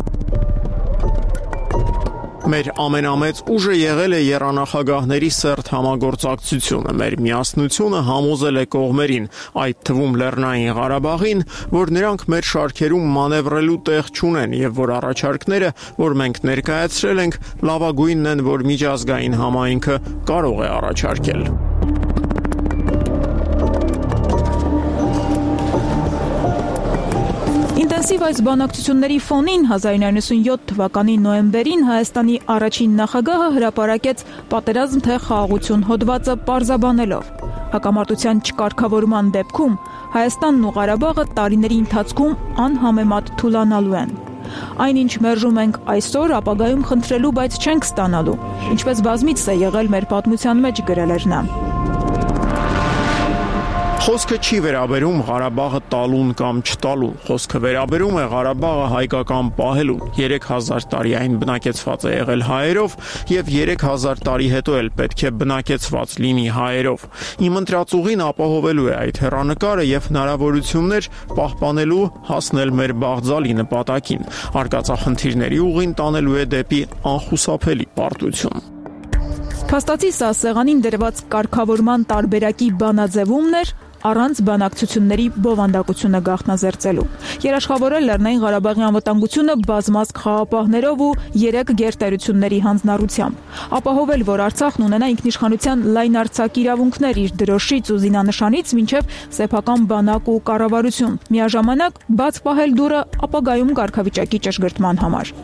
Մեր ամենամեծ ուժը եղել է եռանախագահների սերտ համագործակցությունը, մեր միասնությունը համոզել է կողմերին, այդ թվում Լեռնային Ղարաբաղին, որ նրանք մեր շարքերում մանևրելու տեղ չունեն եւ որ առաջարկները, որ մենք ներկայացրել ենք, լավագույնն են, որ միջազգային համայնքը կարող է առաջարկել։ Ինտենսիվ այս բանակցությունների ֆոնին հազար իննսուն յոթ թվականի նոյեմբերին Հայաստանի առաջին նախագահը հրապարակեց «Պատերազմ թե խաղաղություն» հոդվածը պարզաբանելով. հակամարտության չկարգավորման դեպքում Հայաստանն ու Ղարաբաղը տարիների ընթացքում անհամեմատ թուլանալու են։ Այնինչ մերժում ենք այսօր, ապագայում խնդրելու, բայց չենք ստանալու, ինչպես բազմիցս է եղել մեր պատմության մեջ, գրել էր նա։ Խոսքը չի վերաբերում Ղարաբաղը տալուն կամ չտալուն, խոսքը վերաբերում է Ղարաբաղը հայկական պահելուն։ երեք հազար տարի այն բնակեցված է եղել հայերով եւ երեք հազար տարի հետո էլ պետք է բնակեցված լինի հայերով։ Իմ ընտրածուղին ապահովելու է այդ հեռանկարը եւ հնարավորություններ պահպանելու հասնել մեր բաղձալի նպատակին։ Արկածախնդիրների ուղին տանելու է դեպի անխուսափելի պարտություն։ Փաստացի սա սեղանին դրված կարգավորման տարբերակի բանաձևումն էր առանց բանակցությունների բովանդակությունը գաղտնազերծելու։ Երաշխավորել Լեռնային Ղարաբաղի անվտանգությունը բազմազգ խաղապահներով ու երեք գերտերությունների հանձնառությամբ։ Ապահովել, որ Արցախն ունենա ինքնիշխանության լայնարձակ իրավունքներ իր դրոշից ու զինանշանից մինչև սեփական բանակ ու կառավարություն։ Միաժամանակ բաց պահել դուռը ապագայում կարգավիճակի ճշգրտման համար։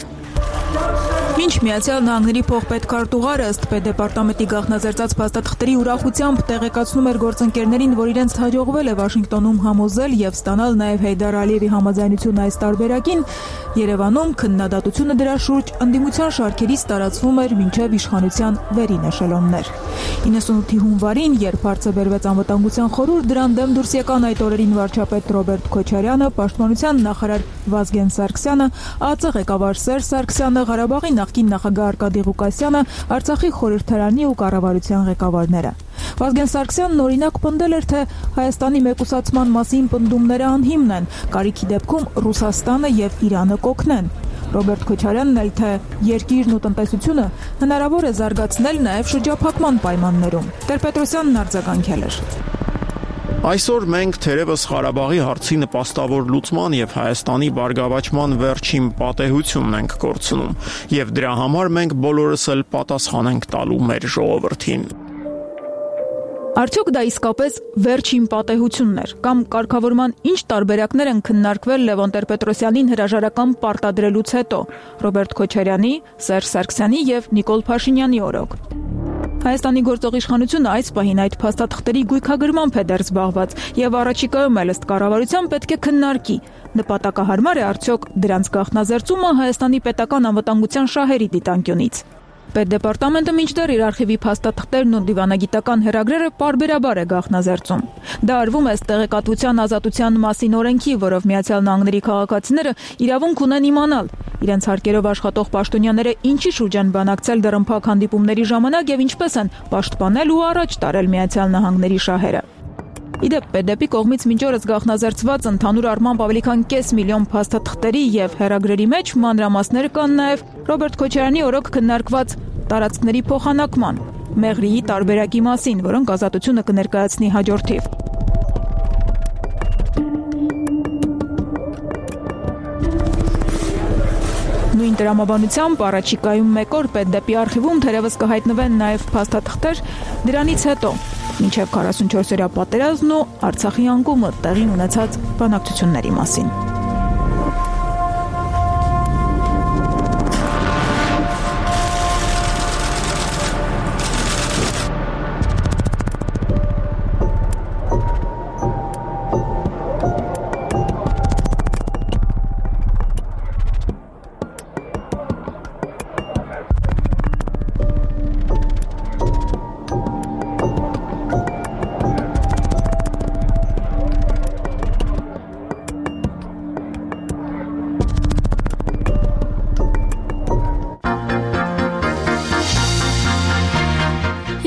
Մինչ Միացյալ Նահանգների փոխպետ քարտուղարը ըստ Պետդեպարտամենտի գաղտնազերծած փաստաթղթերի ուրախությամբ տեղեկացնում էր գործընկերներին, որ իրենց հաջողվել է Վաշինգտոնում համոզել եւ ստանալ նաեւ Հեյդար Ալիևի համաձայնությունը այս տարբերակին, Երևանում քննադատությունը դրա շուրջ ընդդիմության շարքերից տարածվում էր մինչև իշխանության վերին էշելոններ։ իննսունութի հունվարին, երբ հարցը բերվեց անվտանգության խորհուրդ, դրան դեմ դուրս եկան այդ օրերին վարչապետ Ռոբերտ Քոչարյանը, պաշտպանության նախարար Վազգեն Սարգսյանը, ԱԱԾ ղեկավար Սերժ Սարգսյանը, Ղարաբաղի նախկին նախագահ Արկադի Ղուկասյանը, Արցախի խորհրդարանի ու կառավարության ղեկավարները։ Վազգեն Սարգսյանն օրինակ պնդել էր, թե Հայաստանի մեկուսացման մասին պնդումները անհիմն են, կարիքի դեպքում Ռուսաստանը եւ Իրանը կօգնեն։ Ռոբերտ Քոչարյանն էլ, թե երկիրն ու տնտեսությունը հնարավոր է զարգացնել նաեւ շրջափակման պայմաններում։ Տեր-Պետրոսյանն արձագանքել էր. Այսօր մենք թերևս Ղարաբաղի հարցի նպաստավոր լուծման եւ Հայաստանի բարգավաճման վերջին պատեհությունն ենք կորցնում, եւ դրա համար մենք բոլորս էլ պատասխան ենք տալու մեր ժողովրդին։ Արդյոք դա իսկապես վերջին պատեհությունն էր, կամ կարգավորման ինչ տարբերակներ են քննարկվել Լևոն Տեր-Պետրոսյանին հրաժարական պարտադրելուց հետո, Ռոբերտ Քոչարյանի, Սերժ Սարգսյանի եւ Նիկոլ Փաշինյանի օրոք։ Հայաստանի գործող իշխանությունը այս պահին այդ փաստաթղթերի գույքագրմամբ է դեռ զբաղված եւ առաջիկայում էլ ըստ կառավարության պետք է քննարկի նպատակահարմար է արդյոք դրանց գաղտնազերծումը Հայաստանի պետական անվտանգության շահերի դիտանկյունից։ Պետդեպարտամենտը մինչդեռ իր արխիվի փաստաթղթերն ու դիվանագիտական հեռագրերը պարբերաբար է գաղտնազերծում։ Դա արվում է ըստ տեղեկատվության ազատության մասին օրենքի, որով Միացյալ Նահանգների քաղաքացիները իրավունք ունեն իմանալ իրենց հարկերով աշխատող պաշտոնյաները ինչի շուրջ են բանակցել դռնփակ հանդիպումների ժամանակ եւ ինչպես են պաշտպանել ու առաջ տարել Միացյալ Նահանգների շահերը։ Իդեպ Պետդեպի կողմից մինչ օրս գաղտնազերծված ընդհանուր առմամբ ավելի քան կես միլիոն փաստաթղթերի եւ հեռագրերի մեջ մանրամասներ կան նաեւ Ռոբերտ Քոչարյանի օրոք քննարկված տարածքների փոխանակման, մեղրիի տարբերակի մասին, որոնք ազատությունը կներկայացնի հաջորդիվ։ Նույն տրամաբանությամբ առաջիկայում մեկ օր Պետդեպի արխիվում թերևս կհայտնվեն նաև փաստաթղթեր դրանից հետո, մինչև քառասունչորսօրյա պատերազմն ու Արցախի անկումը տեղի ունեցած բանակցությունների մասին։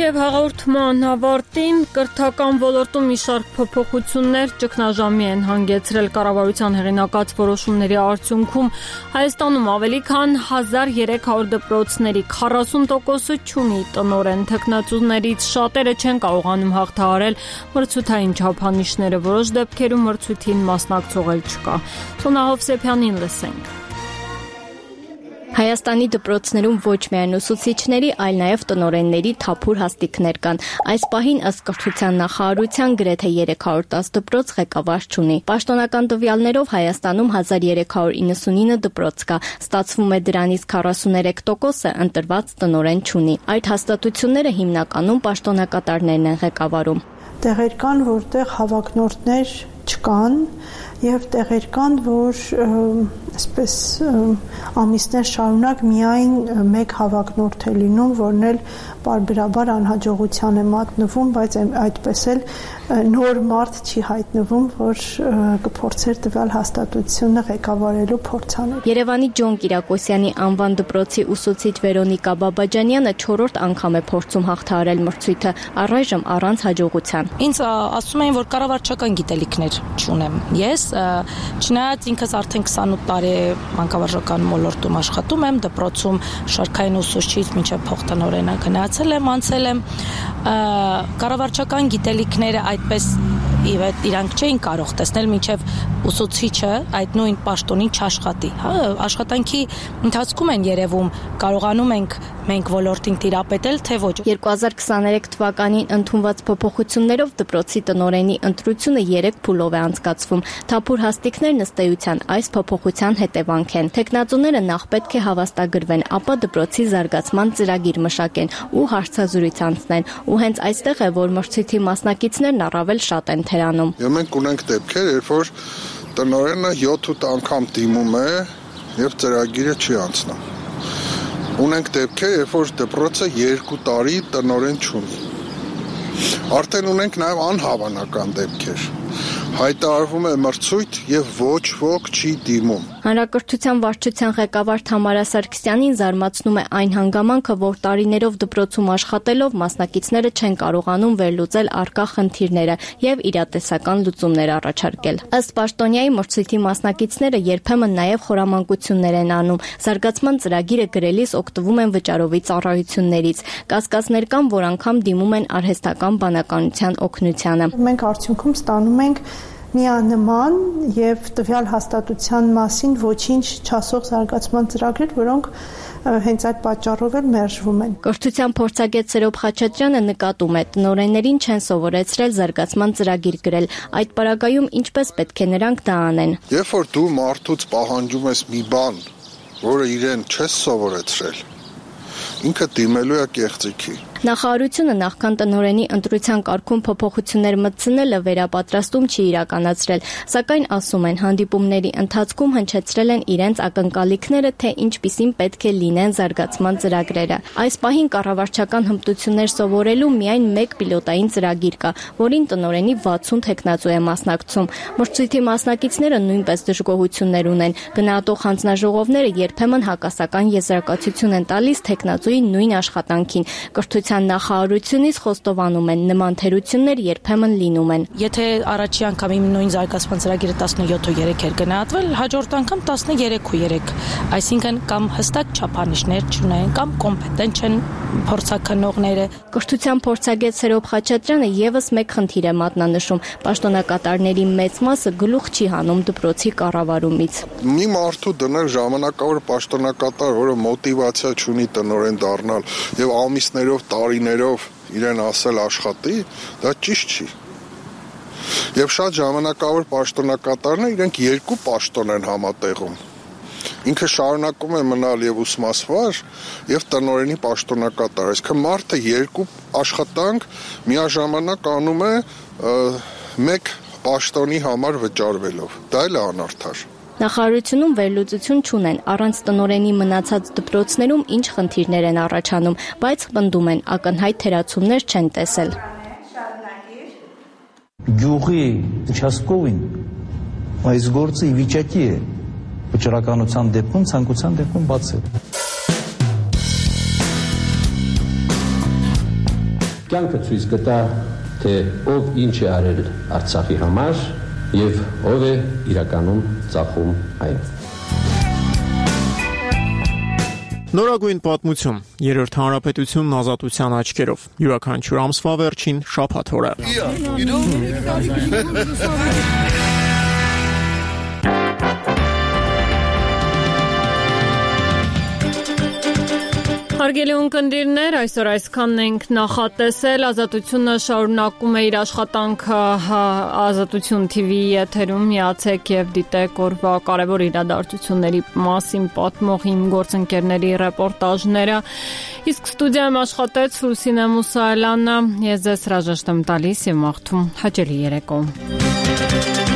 Մինչև հաղորդման ավարտին կրթական ոլորտում մի շարք փոփոխություններ ճգնաժամի են հանգեցրել կառավարության հեղինակած որոշումների արդյունքում Հայաստանում ավելի քան հազար երեք հարյուր դպրոցների քառասուն տոկոսը չունի տնօրեն, թեկնածուներից շատերը չեն կարողանում հաղթահարել մրցութային չափանիշները, որոշ դեպքերում մրցույթին մասնակցողել չկա։ Սոնա Հովսեփյանին լսենք։ Հայաստանի դպրոցներում ոչ միայն ուսուցիչների, այլ նաև տնօրենների թափուր հաստիքներ կան։ Այս պահին ըստ կրթության նախարարության գրեթե երեք հարյուր տասը դպրոց ղեկավար չունի։ Պաշտոնական տվյալներով Հայաստանում հազար երեք հարյուր իննսունինը դպրոց կա։ Ստացվում է դրանից քառասուներեք տոկոսը ընտրված տնօրեն չունի։ Այդ հաստատությունները հիմնականում պաշտոնակատարներն են ղեկավարում։ Տեղեր կան, որտեղ հավակնորդներ չկան եւ տեղեր կան, որ այսպես ամիսներ շարունակ միայն մեկ հավակնորդ է լինում, որն էլ բարբերաբար անհաջողության է մատնվում, բայց այդպես էլ նոր մարդ չի հայտնվում, որ կփորձեր տվյալ հաստատությունը ղեկավարելու փորձանել։ Երևանի Ջոն Կիրակոսյանի անվան դպրոցի ուսուցիչ Վերոնիկա Բաբաջանյանը չորրորդ անգամ է փորձում հաղթահարել մրցույթը, առայժմ առանց հաջողության։ Ինձ ասում էին, որ կառավարչական գիտելիքներ չունեմ։ Ես չնայած ինքս արդեն քսանութ տարի մանկավարժական ոլորտում աշխատում եմ, դպրոցում շարքային ուսուցչից մինչև փոխտնօրենը գնացել եմ, անցել եմ, կառավարչական գիտելիքները այդպես իրանք չէին կարող տեսնել, մինչև ուսուցիչը այդ նույն պաշտոնին չաշխատի։ Հա, աշխատանքի ընթացքում են երևում, կարողանում ենք մենք ոլորտին տիրապետել, թե ոչ։ երկու հազար քսաներեք թվականին ընդունված փոփոխություններով դպրոցի տնօրենի ընտրությունը երեք փուլով է անցկացվում։ Թափուր հաստիքներն ըստ էության այս փոփոխության հետևանք են։ Թեկնածուները նախ պետք է հավաստագրվեն, ապա դպրոցի զարգացման ծրագիր մշակեն ու հարցազրույց անցնեն։ Ու հենց այստեղ է, որ մրցույթի մասնակիցներն առավել շատ են թերանում։ Եվ մենք ունենք դեպքեր, երբ որ տնօրենը յոթ-ութ անգամ դիմում է եւ ծրագիրը չի անցնում։ Ունենք դեպքեր, երբ որ դպրոցը երկու տարի տնօրեն չունի։ Արդեն ունենք նաեւ անհավանական դեպքեր։ Հայտարարվում է մրցույթ եւ ոչ ոք չի դիմում։ Հանրակրթության վարչության ղեկավար Թամարա Սարգսյանին զարմացնում է այն հանգամանքը, որ տարիներով դպրոցում աշխատելով մասնակիցները չեն կարողանում վերլուծել առկա խնդիրները եւ իրատեսական լուծումներ առաջարկել։ Ըստ պաշտոնյայի մրցույթի մասնակիցները երբեմն նաեւ խորամանկություններ են անում։ Զարգացման ծրագիրը գրելիս օգտվում են վճարովի ծառայություններից։ Կասկածներ կան, որ անգամ դիմում են արհեստական բանականության օգնությանը։ Մենք արդյունքում ստանում ենք միանման եւ տվյալ հաստատության մասին ոչինչ չասող զարգացման ծրագրեր, որոնք հենց այդ պատճառով էլ մերժվում են։ Կրթության փորձագետ Սերոբ Խաչատրյանը նկատում է, տնօրեններին չեն սովորեցրել զարգացման ծրագիր գրել։ Այդ պարագայում ինչպես պետք է նրանք դա անեն։ Երբ որ դու մարդուց պահանջում ես մի բան, որը իրեն չես սովորեցրել, ինքը դիմելու է կեղծիքի։ Նախարարությունը նախքան տնօրենի ընտրության կարգում փոփոխություններ մտցնելը վերապատրաստում չի իրականացրել, սակայն ասում են, հանդիպումների ընթացքում հնչեցրել են իրենց ակնկալիքները, թե ինչպիսին պետք է լինեն զարգացման ծրագրերը։ Այս պահին կառավարչական հմտություններ սովորելու միայն մեկ պիլոտային ծրագիր կա, որին տնօրենի վաթսուն թեկնածու է մասնակցում։ Մրցույթի մասնակիցները նույնպես դժգոհություններ ունեն։ Գնահատող հանձնաժողովները երբեմն հակասական եզրակացություն են տալիս թեկնածուի նույն աշխատանքին։ Նախարարությունից խոստովանում են, նման թերություններ երբեմն լինում են։ Եթե առաջի անգամ իմ նույն զարգացման ծրագիրը տասնյոթ ու երեք էր գնահատվել, հաջորդ անգամ տասներեք ու երեք, այսինքն կամ հստակ չափանիշներ չունեն, կամ կոմպետենտ չեն փորձաքննողները։ Կրթության փորձագետ Սերոբ Խաչատրյանը եւս մեկ խնդիր է մատնանշում. պաշտոնակատարների մեծ մասը գլուխ չի հանում դպրոցի կառավարումից։ Մի մարդու դնել ժամանակավոր պաշտոնակատար, որը մոտիվացիա չունի տնօրեն դառնալ եւ ամիսներով տարիներով իրեն ասել աշխատի, դա ճիշտ չի։ Եվ շատ ժամանակավոր պաշտոնակատարներ իրենք երկու պաշտոն են համատեղում։ Ինքը շարունակում է մնալ եւ ուսմասվար եւ տնօրենի պաշտոնակատար։ Այսինքն մարդը երկու աշխատանք միաժամանակ անում է մեկ պաշտոնի համար վճարվելով։ Դա էլ է անարդար։ Նախարարությունում վերլուծություն չունեն, առանց տնօրենի մնացած դպրոցներում ինչ խնդիրներ են առաջանում, բայց պնդում են, ակնհայտ թերացումներ չեն տեսել։ Գյուղի участковին այս գործը ի վիճակի է վճռականության դեպքում, ցանկության դեպքում բացել։ Կյանքը ցույց կտա, թե ով ինչ է արել Արցախի համար եւ ով է իրականում ծախում այն։ Նորագույն պատմություն, երրորդ հանրապետությունն ազատության աչքերով, յուրաքանչյուր ամսվա վերջին շաբաթ օրը։ Հարգելի ունկնդիրներ, այսօր այսքանն ենք նախատեսել, ազատությունը շարունակում է իր աշխատանքը Ազատություն T V-ի եթերում, միացեք եւ դիտեք օրվա կարևոր իրադարձությունների մասին պատմող իմ գործընկերների ռեպորտաժները, իսկ ստուդիայում աշխատեց Լուսինե Մուսայելյանը, ես ձեզ հրաժեշտ եմ տալիս եւ մաղթում հաճելի երեկո։